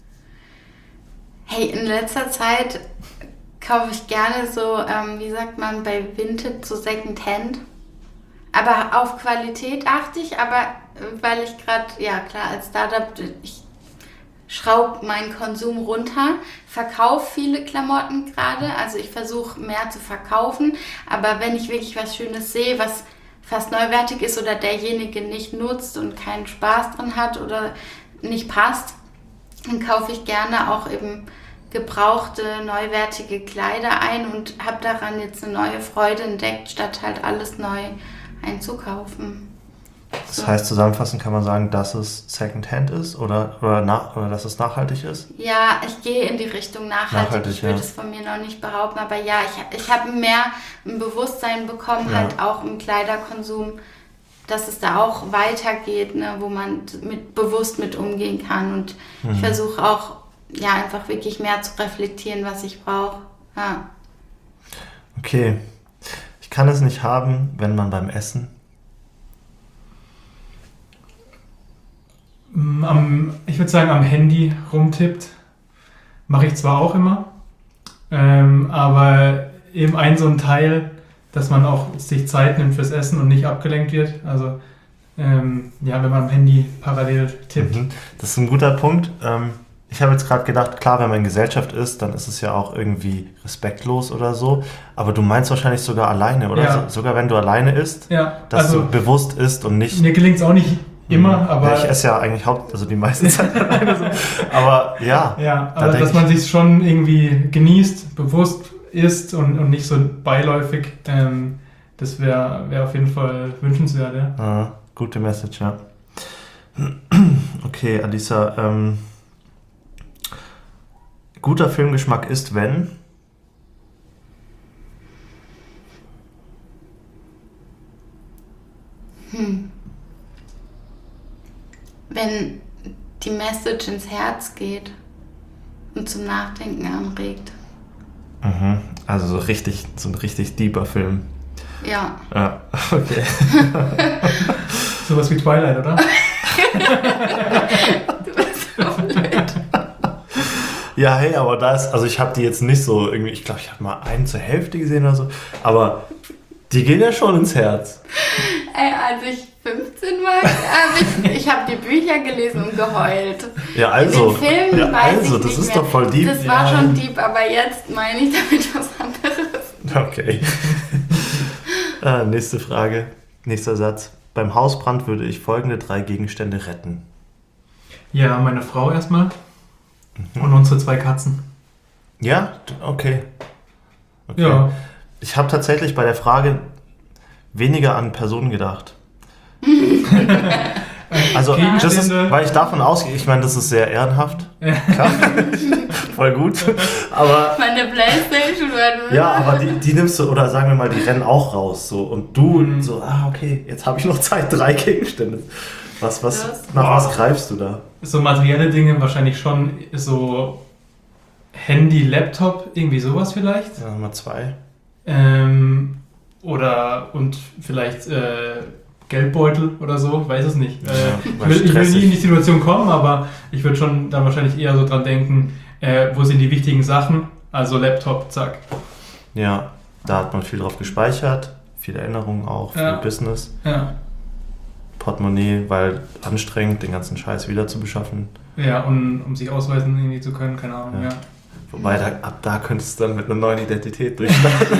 Hey, in letzter Zeit kaufe ich gerne so, ähm, wie sagt man, bei Vinted so Secondhand. Aber auf Qualität achte ich, aber äh, weil ich gerade, ja klar, als Startup, ich schraube meinen Konsum runter, verkaufe viele Klamotten gerade, also ich versuche mehr zu verkaufen, aber wenn ich wirklich was Schönes sehe, was fast neuwertig ist oder derjenige nicht nutzt und keinen Spaß drin hat oder nicht passt, dann kaufe ich gerne auch eben gebrauchte, neuwertige Kleider ein und habe daran jetzt eine neue Freude entdeckt, statt halt alles neu einzukaufen. Das So. heißt, zusammenfassend kann man sagen, dass es Secondhand ist oder, oder, nach, oder dass es nachhaltig ist? Ja, ich gehe in die Richtung nachhaltig. Nachhaltig, ich würde ja. es von mir noch nicht behaupten, aber ja, ich, ich habe mehr ein Bewusstsein bekommen, Ja. halt auch im Kleiderkonsum, dass es da auch weitergeht, ne, wo man mit, bewusst mit umgehen kann. Und Mhm. ich versuche auch, ja, einfach wirklich mehr zu reflektieren, was ich brauche. Ja. Okay. Ich kann es nicht haben, wenn man beim Essen... Mm, Am, ich würde sagen, am Handy rumtippt. Mache ich zwar auch immer, ähm, aber eben ein so ein Teil, dass man auch sich Zeit nimmt fürs Essen und nicht abgelenkt wird. Also ähm, ja, wenn man am Handy parallel tippt. Mhm. Das ist ein guter Punkt. Ähm, ich habe jetzt gerade gedacht, klar, wenn man in Gesellschaft ist, dann ist es ja auch irgendwie respektlos oder so. Aber du meinst wahrscheinlich sogar alleine, oder? Ja. So, sogar wenn du alleine isst, Ja, dass also du bewusst isst und nicht... mir gelingt es auch nicht immer, aber Ja, ich esse ja eigentlich haupt, also die meiste Zeit alleine so. Aber ja, ja, Da aber denk dass man sich schon irgendwie genießt, bewusst isst und, und nicht so beiläufig, ähm, das wäre wär auf jeden Fall wünschenswert. Ja. äh, gute Message, ja. Okay, Alisa, ähm, guter Filmgeschmack ist, wenn... Hm. Wenn die Message ins Herz geht und zum Nachdenken anregt. Mhm. Also so richtig, so ein richtig deeper Film. Ja. Ja, okay. Sowas wie Twilight, oder? Du bist so blöd. Ja, hey, aber da ist, also ich habe die jetzt nicht so irgendwie, ich glaube, ich habe mal einen zur Hälfte gesehen oder so, aber die gehen ja schon ins Herz. Ey, als ich fünfzehn war, hab ich, ich habe die Bücher gelesen und geheult. Ja, also, In den Filmen ja, weiß also ich das nicht ist mehr. doch voll deep. Das war ja. schon deep, aber jetzt meine ich damit was anderes. Okay. äh, nächste Frage, nächster Satz. Beim Hausbrand würde ich folgende drei Gegenstände retten. Ja, meine Frau erstmal und unsere zwei Katzen. Ja, okay. okay. Ja. Ich habe tatsächlich bei der Frage weniger an Personen gedacht. Also, das ist, weil ich davon ausgehe, ich meine, das ist sehr ehrenhaft. Ja. Klar. Voll gut. Aber Meine Playstation war ja, aber die, die nimmst du, oder sagen wir mal, die rennen auch raus. So, und du Mhm. so, ah, okay, jetzt habe ich noch Zeit, drei Gegenstände. Was, was, Das- nach Wow. was greifst du da? So materielle Dinge wahrscheinlich schon so Handy, Laptop, irgendwie sowas vielleicht. Ja, Nummer zwei. Ähm, oder und vielleicht äh, Geldbeutel oder so, weiß es nicht. Äh, Ja, ich, weil will, ich will stressig. nie in die Situation kommen, aber ich würde schon dann wahrscheinlich eher so dran denken, äh, wo sind die wichtigen Sachen? Also Laptop, zack. Ja, da hat man viel drauf gespeichert, viele Erinnerungen auch, viel Ja. Business. Ja, Portemonnaie, weil anstrengend, den ganzen Scheiß wieder zu beschaffen. ja und um sich ausweisen irgendwie zu können, keine Ahnung. Ja. Ja. Wobei, da, ab da könntest du dann mit einer neuen Identität durchstarten.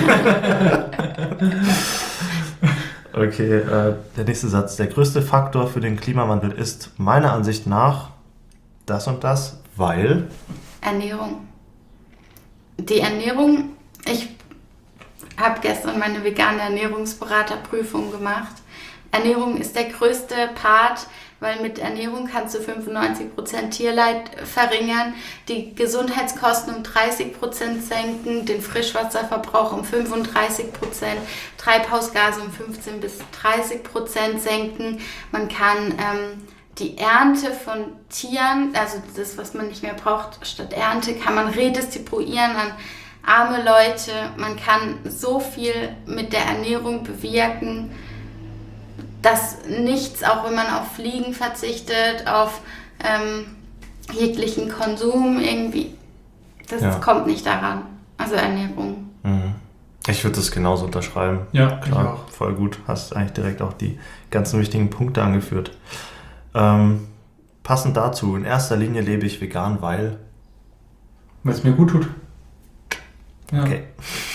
Okay, äh, der nächste Satz. Der größte Faktor für den Klimawandel ist meiner Ansicht nach das und das, weil... Ernährung. Die Ernährung, ich habe gestern meine vegane Ernährungsberaterprüfung gemacht. Ernährung ist der größte Part, weil mit Ernährung kannst du fünfundneunzig Prozent Tierleid verringern, die Gesundheitskosten um dreißig Prozent senken, den Frischwasserverbrauch um fünfunddreißig Prozent, Treibhausgase um fünfzehn bis dreißig Prozent senken. Man kann ähm, die Ernte von Tieren, also das, was man nicht mehr braucht, statt Ernte, kann man redistribuieren an arme Leute. Man kann so viel mit der Ernährung bewirken, dass nichts, auch wenn man auf Fliegen verzichtet, auf ähm, jeglichen Konsum irgendwie, das ja. kommt nicht daran. Also Ernährung. Mhm. Ich würde das genauso unterschreiben. Ja, klar, auch. Voll gut. Hast eigentlich direkt auch die ganzen wichtigen Punkte angeführt. Ähm, passend dazu, in erster Linie lebe ich vegan, weil... Weil es mir gut tut. Ja. Okay.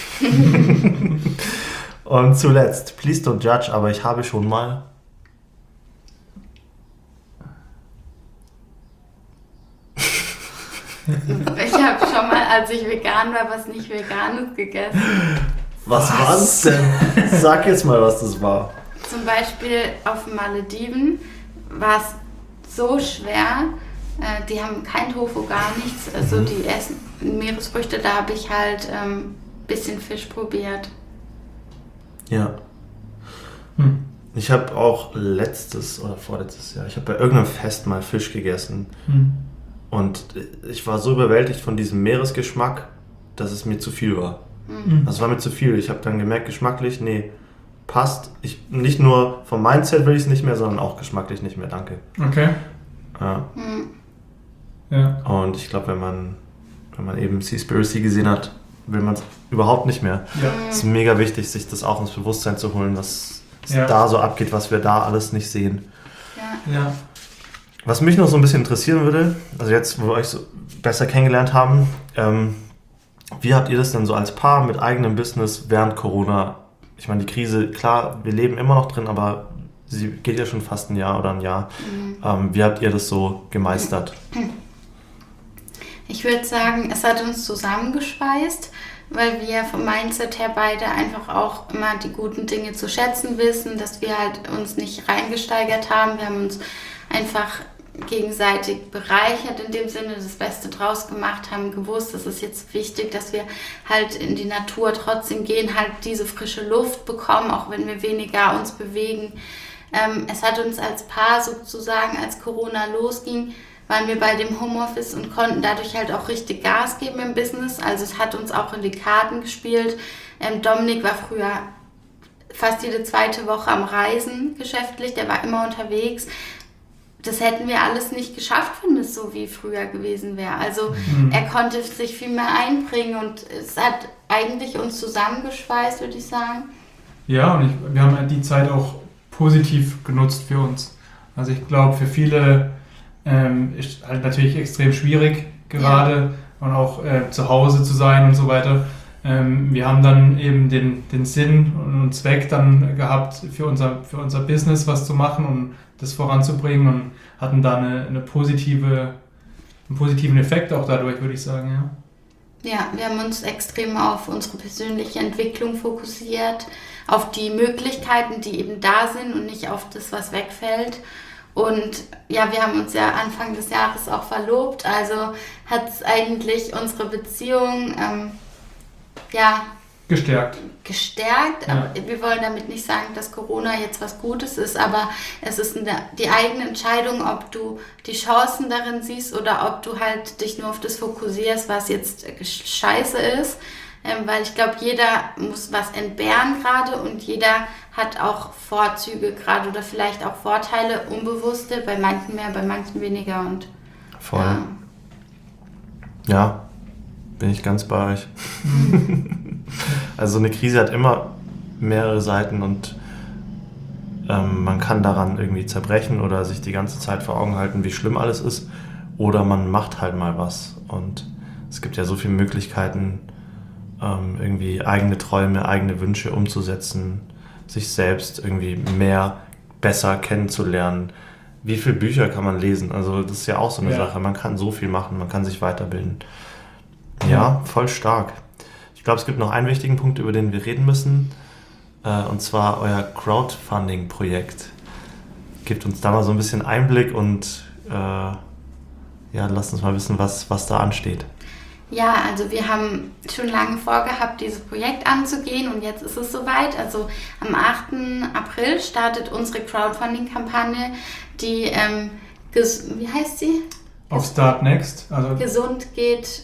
Und zuletzt, please don't judge, aber ich habe schon mal... Ich habe schon mal, als ich vegan war, was nicht Veganes gegessen. Was, was? war's denn? Sag jetzt mal, was das war. Zum Beispiel auf den Malediven war es so schwer, äh, die haben kein Tofu, gar nichts, also mhm. die essen Meeresfrüchte, da habe ich halt ein ähm, bisschen Fisch probiert. Ja. Hm. Ich habe auch letztes oder vorletztes Jahr, ich habe bei irgendeinem Fest mal Fisch gegessen. Hm. Und ich war so überwältigt von diesem Meeresgeschmack, dass es mir zu viel war. Mhm. Das war mir zu viel. Ich habe dann gemerkt, geschmacklich, nee, passt. Ich, nicht nur vom Mindset will ich es nicht mehr, sondern auch geschmacklich nicht mehr, danke. Okay. Ja. Mhm. Ja. Und ich glaube, wenn man, wenn man eben Seaspiracy gesehen hat, will man es überhaupt nicht mehr. Ja. Es ist mega wichtig, sich das auch ins Bewusstsein zu holen, was ja. da so abgeht, was wir da alles nicht sehen. Ja. Ja. Was mich noch so ein bisschen interessieren würde, also jetzt, wo wir euch so besser kennengelernt haben, ähm, wie habt ihr das denn so als Paar mit eigenem Business während Corona? Ich meine, die Krise, klar, wir leben immer noch drin, aber sie geht ja schon fast ein Jahr oder ein Jahr. Mhm. Ähm, wie habt ihr das so gemeistert? Ich würde sagen, es hat uns zusammengeschweißt, weil wir vom Mindset her beide einfach auch immer die guten Dinge zu schätzen wissen, dass wir halt uns nicht reingesteigert haben. Wir haben uns einfach gegenseitig bereichert, in dem Sinne das Beste draus gemacht, haben gewusst, es ist jetzt wichtig, dass wir halt in die Natur trotzdem gehen, halt diese frische Luft bekommen, auch wenn wir weniger uns bewegen. Ähm, es hat uns als Paar sozusagen, als Corona losging, waren wir bei dem Homeoffice und konnten dadurch halt auch richtig Gas geben im Business. Also es hat uns auch in die Karten gespielt. Ähm, Dominik war früher fast jede zweite Woche am Reisen geschäftlich, der war immer unterwegs. Das hätten wir alles nicht geschafft, wenn es so wie früher gewesen wäre. Also mhm. er konnte sich viel mehr einbringen und es hat eigentlich uns zusammengeschweißt, würde ich sagen. Ja, und ich, wir haben halt die Zeit auch positiv genutzt für uns. Also ich glaube, für viele ähm, ist halt natürlich extrem schwierig gerade ja. und auch äh, zu Hause zu sein und so weiter. Ähm, wir haben dann eben den, den Sinn und Zweck dann gehabt, für unser, für unser Business was zu machen und das voranzubringen und hatten da eine, eine positive, einen positiven Effekt auch dadurch, würde ich sagen, ja. Ja, wir haben uns extrem auf unsere persönliche Entwicklung fokussiert, auf die Möglichkeiten, die eben da sind und nicht auf das, was wegfällt. Und ja, wir haben uns ja Anfang des Jahres auch verlobt, also hat es eigentlich unsere Beziehung ähm, ja, Gestärkt. Gestärkt. Ja. Aber wir wollen damit nicht sagen, dass Corona jetzt was Gutes ist, aber es ist eine, die eigene Entscheidung, ob du die Chancen darin siehst oder ob du halt dich nur auf das fokussierst, was jetzt scheiße ist. Ähm, weil ich glaube, jeder muss was entbehren gerade und jeder hat auch Vorzüge gerade oder vielleicht auch Vorteile, unbewusste, bei manchen mehr, bei manchen weniger. Und voll. Ja, ja, bin ich ganz bei euch. Also eine Krise hat immer mehrere Seiten und ähm, man kann daran irgendwie zerbrechen oder sich die ganze Zeit vor Augen halten, wie schlimm alles ist, oder man macht halt mal was. Und es gibt ja so viele Möglichkeiten, ähm, irgendwie eigene Träume, eigene Wünsche umzusetzen, sich selbst irgendwie mehr, besser kennenzulernen. Wie viele Bücher kann man lesen? Also das ist ja auch so eine ja. Sache. Man kann so viel machen, man kann sich weiterbilden. Ja, voll stark. Ich glaube, es gibt noch einen wichtigen Punkt, über den wir reden müssen, äh, und zwar euer Crowdfunding-Projekt. gebt uns da mal so ein bisschen Einblick und äh, ja, lasst uns mal wissen, was, was da ansteht. Ja, also wir haben schon lange vorgehabt, dieses Projekt anzugehen und jetzt ist es soweit. Also am achten April startet unsere Crowdfunding-Kampagne, die, ähm, ges- wie heißt sie? Auf Start Next. Also Gesund geht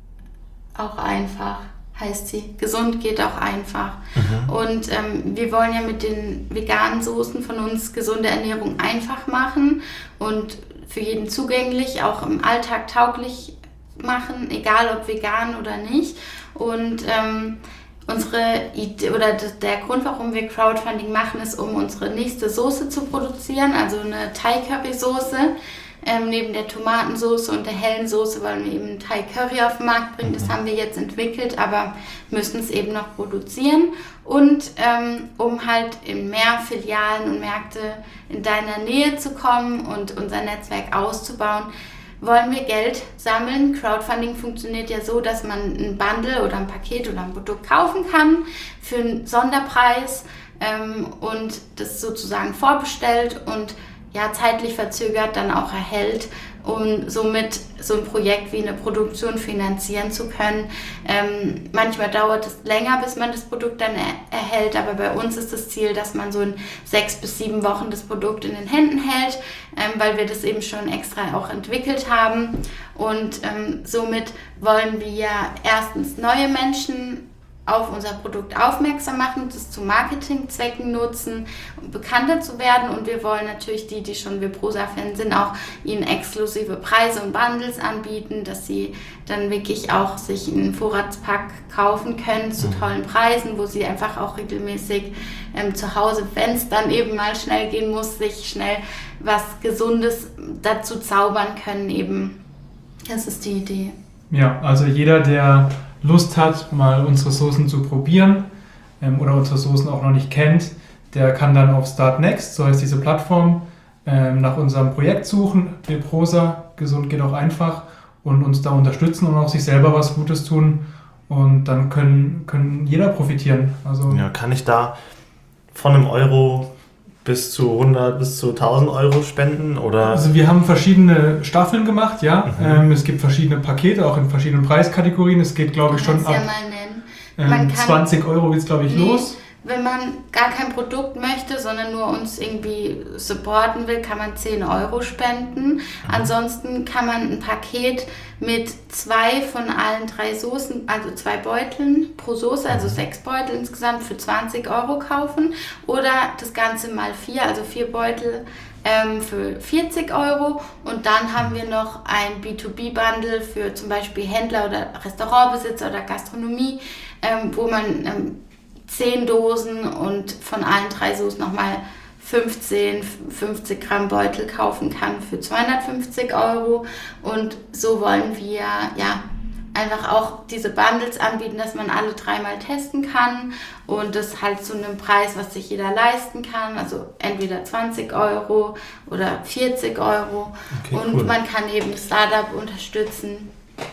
auch einfach, heißt sie. Gesund geht auch einfach. Mhm. Und ähm, wir wollen ja mit den veganen Soßen von uns gesunde Ernährung einfach machen und für jeden zugänglich, auch im Alltag tauglich machen, egal ob vegan oder nicht. Und ähm, unsere Idee oder der Grund, warum wir Crowdfunding machen, ist, um unsere nächste Soße zu produzieren, also eine Thai-Curry-Soße. Ähm, neben der Tomatensauce und der hellen Soße wollen wir eben Thai Curry auf den Markt bringen. Das haben wir jetzt entwickelt, aber müssen es eben noch produzieren. Und ähm, um halt in mehr Filialen und Märkte in deiner Nähe zu kommen und unser Netzwerk auszubauen, wollen wir Geld sammeln. Crowdfunding funktioniert ja so, dass man ein Bundle oder ein Paket oder ein Produkt kaufen kann für einen Sonderpreis ähm, und das sozusagen vorbestellt und ja, zeitlich verzögert dann auch erhält, um somit so ein Projekt wie eine Produktion finanzieren zu können. Ähm, manchmal dauert es länger, bis man das Produkt dann er- erhält, aber bei uns ist das Ziel, dass man so in sechs bis sieben Wochen das Produkt in den Händen hält, ähm, weil wir das eben schon extra auch entwickelt haben. Und ähm, somit wollen wir erstens neue Menschen auf unser Produkt aufmerksam machen, das zu Marketingzwecken nutzen, um bekannter zu werden, und wir wollen natürlich die, die schon Veprosa-Fans sind, auch ihnen exklusive Preise und Bundles anbieten, dass sie dann wirklich auch sich einen Vorratspack kaufen können zu tollen Preisen, wo sie einfach auch regelmäßig ähm, zu Hause, wenn es dann eben mal schnell gehen muss, sich schnell was Gesundes dazu zaubern können eben. Das ist die Idee. Ja, also jeder, der Lust hat, mal unsere Soßen zu probieren ähm, oder unsere Soßen auch noch nicht kennt, der kann dann auf Start Next, so heißt diese Plattform, ähm, nach unserem Projekt suchen, Veprosa, gesund geht auch einfach, und uns da unterstützen und auch sich selber was Gutes tun, und dann können, können jeder profitieren. Also ja, kann ich da von einem Euro bis zu hundert, bis zu tausend Euro spenden? Oder? Also wir haben verschiedene Staffeln gemacht, ja. Mhm. Ähm, es gibt verschiedene Pakete, auch in verschiedenen Preiskategorien. Es geht, glaube ich, schon ab ja mal nennen. Ähm, Man kann, zwanzig Euro geht es, glaube ich, nee, los. Wenn man gar kein Produkt möchte, sondern nur uns irgendwie supporten will, kann man zehn Euro spenden. Mhm. Ansonsten kann man ein Paket mit zwei von allen drei Soßen, also zwei Beuteln pro Soße, also sechs Beutel insgesamt, für zwanzig Euro kaufen. Oder das Ganze mal vier, also vier Beutel ähm, für vierzig Euro. Und dann haben wir noch ein B zwei B-Bundle für zum Beispiel Händler oder Restaurantbesitzer oder Gastronomie, ähm, wo man ähm, zehn Dosen und von allen drei Soßen nochmal fünfzehn, fünfzig Gramm Beutel kaufen kann für zweihundertfünfzig Euro. Und so wollen wir ja einfach auch diese Bundles anbieten, dass man alle dreimal testen kann, und das halt zu einem Preis, was sich jeder leisten kann, also entweder zwanzig Euro oder vierzig Euro. Okay, und cool. Man kann eben Startup unterstützen.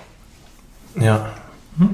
Ja. Hm?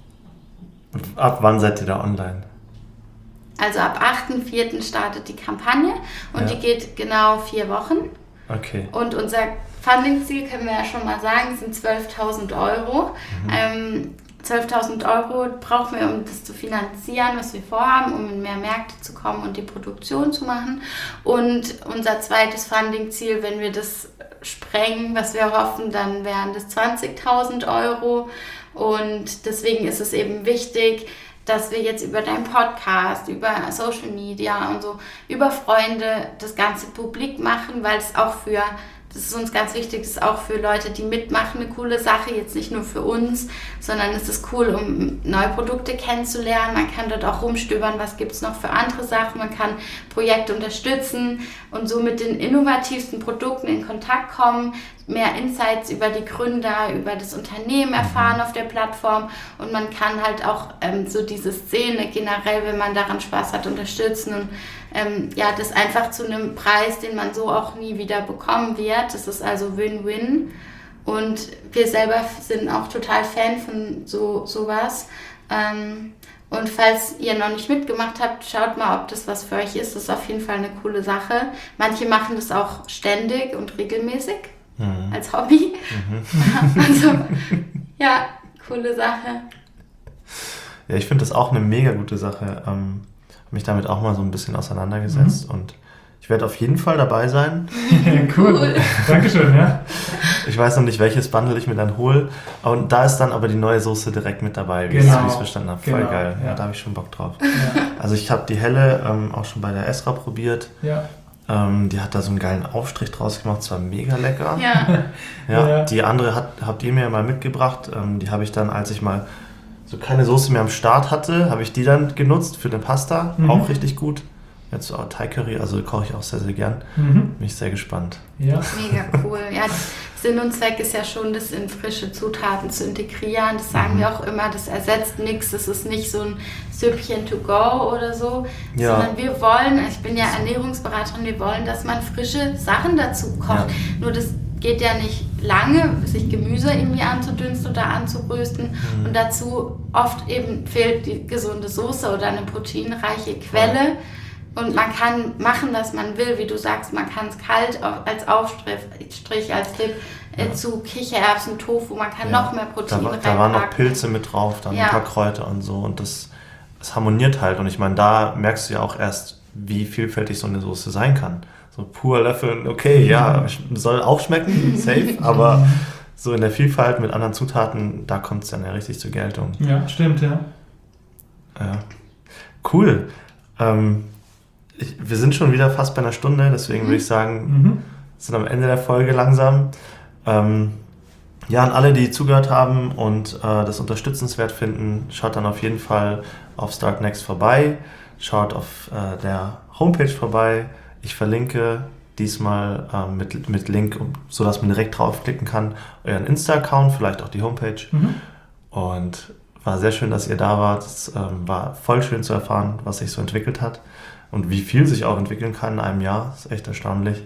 Ab wann seid ihr da online? Also ab achten vierten startet die Kampagne und ja. die geht genau vier Wochen. Okay. Und unser Funding-Ziel, können wir ja schon mal sagen, sind zwölftausend Euro. Mhm. Ähm, zwölftausend Euro brauchen wir, um das zu finanzieren, was wir vorhaben, um in mehr Märkte zu kommen und die Produktion zu machen. Und unser zweites Funding-Ziel, wenn wir das sprengen, was wir hoffen, dann wären das zwanzigtausend Euro. Und deswegen ist es eben wichtig, dass wir jetzt über deinen Podcast, über Social Media und so, über Freunde das Ganze publik machen, weil es auch für, das ist uns ganz wichtig, das ist auch für Leute, die mitmachen, eine coole Sache, jetzt nicht nur für uns, sondern es ist cool, um neue Produkte kennenzulernen. Man kann dort auch rumstöbern, was gibt es noch für andere Sachen, man kann Projekte unterstützen und so mit den innovativsten Produkten in Kontakt kommen, mehr Insights über die Gründer, über das Unternehmen erfahren auf der Plattform, und man kann halt auch ähm, so diese Szene generell, wenn man daran Spaß hat, unterstützen und ähm, ja, das einfach zu einem Preis, den man so auch nie wieder bekommen wird. Das ist also Win-Win, und wir selber sind auch total Fan von so sowas. Ähm, und falls ihr noch nicht mitgemacht habt, schaut mal, ob das was für euch ist. Das ist auf jeden Fall eine coole Sache. Manche machen das auch ständig und regelmäßig mhm. als Hobby. Mhm. Also, ja, coole Sache. Ja, ich finde das auch eine mega gute Sache. Ähm, habe mich damit auch mal so ein bisschen auseinandergesetzt mhm. und ich werde auf jeden Fall dabei sein. Cool. cool. Dankeschön, ja. Ich weiß noch nicht, welches Bundle ich mir dann hole. Und da ist dann aber die neue Soße direkt mit dabei, wie genau. ich es verstanden habe. Voll genau. geil. Ja. Ja, da habe ich schon Bock drauf. Ja. Also ich habe die helle ähm, auch schon bei der Esra probiert. Ja. Ähm, die hat da so einen geilen Aufstrich draus gemacht. Das war mega lecker. Ja. ja, ja. Die andere hat, habt ihr mir mal mitgebracht. Ähm, die habe ich dann, als ich mal so keine Soße mehr am Start hatte, habe ich die dann genutzt für den Pasta. Mhm. Auch richtig gut. Jetzt auch Thai Curry, also koche ich auch sehr, sehr gern. Mhm. Bin ich sehr gespannt. Ja. Mega cool. Ja, Sinn und Zweck ist ja schon, das in frische Zutaten zu integrieren. Das sagen mhm. wir auch immer, das ersetzt nichts. Das ist nicht so ein Süppchen to go oder so. Ja. Sondern wir wollen, ich bin ja Ernährungsberaterin, wir wollen, dass man frische Sachen dazu kocht. Ja. Nur das geht ja nicht lange, sich Gemüse irgendwie anzudünsten oder anzubrösten. Mhm. Und dazu oft eben fehlt die gesunde Soße oder eine proteinreiche Quelle. Ja. Und man kann machen, was man will, wie du sagst, man kann es kalt als Aufstrich, als Dip ja. zu Kichererbsen, Tofu, man kann ja. noch mehr Protein da, reinpacken. Da waren noch Pilze mit drauf, dann ja. ein paar Kräuter und so und das, das harmoniert halt. Und ich meine, da merkst du ja auch erst, wie vielfältig so eine Soße sein kann. So pur löffeln, okay, ja, soll auch schmecken, safe, aber so in der Vielfalt mit anderen Zutaten, da kommt es dann ja richtig zur Geltung. Ja, stimmt, ja. Ja. Cool. Ähm, Ich, wir sind schon wieder fast bei einer Stunde, deswegen mhm. würde ich sagen, mhm. sind am Ende der Folge langsam. Ähm, ja, an alle, die zugehört haben und äh, das unterstützenswert finden, schaut dann auf jeden Fall auf Startnext vorbei, schaut auf äh, der Homepage vorbei. Ich verlinke diesmal äh, mit, mit Link, sodass man direkt draufklicken kann, euren Insta-Account, vielleicht auch die Homepage. Mhm. Und war sehr schön, dass ihr da wart. Es ähm, war voll schön zu erfahren, was sich so entwickelt hat. Und wie viel sich auch entwickeln kann in einem Jahr, ist echt erstaunlich.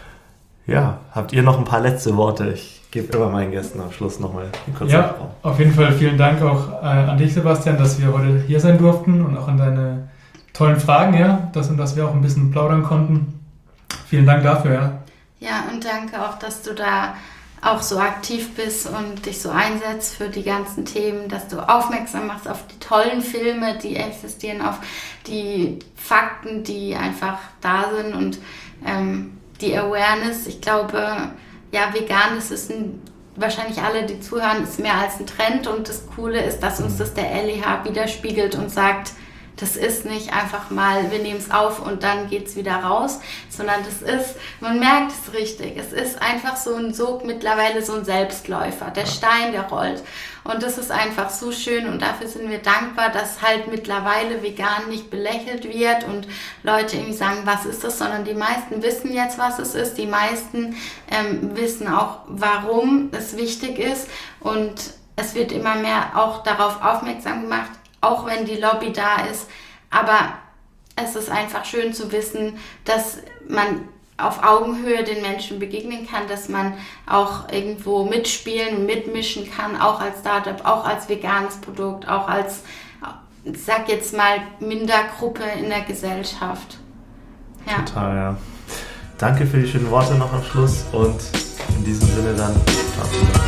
Ja, habt ihr noch ein paar letzte Worte? Ich gebe immer meinen Gästen am Schluss nochmal ein kurzes Ja, Raum. Auf jeden Fall vielen Dank auch äh, an dich, Sebastian, dass wir heute hier sein durften und auch an deine tollen Fragen, ja, dass, und dass wir auch ein bisschen plaudern konnten. Vielen Dank dafür, ja. Ja, und danke auch, dass du da auch so aktiv bist und dich so einsetzt für die ganzen Themen, dass du aufmerksam machst auf die tollen Filme, die existieren, auf die Fakten, die einfach da sind und ähm, die Awareness. Ich glaube, ja, vegan, das ist ein, wahrscheinlich alle, die zuhören, ist mehr als ein Trend und das Coole ist, dass uns das der L E H widerspiegelt und sagt, das ist nicht einfach mal, wir nehmen es auf und dann geht es wieder raus, sondern das ist, man merkt es richtig, es ist einfach so ein Sog, mittlerweile so ein Selbstläufer, der Stein, der rollt. Und das ist einfach so schön und dafür sind wir dankbar, dass halt mittlerweile vegan nicht belächelt wird und Leute irgendwie sagen, was ist das, sondern die meisten wissen jetzt, was es ist, die meisten ähm, wissen auch, warum es wichtig ist und es wird immer mehr auch darauf aufmerksam gemacht, auch wenn die Lobby da ist, aber es ist einfach schön zu wissen, dass man auf Augenhöhe den Menschen begegnen kann, dass man auch irgendwo mitspielen und mitmischen kann, auch als Startup, auch als veganes Produkt, auch als, ich sag jetzt mal, Mindergruppe in der Gesellschaft. Ja. Total, ja. Danke für die schönen Worte noch am Schluss und in diesem Sinne dann.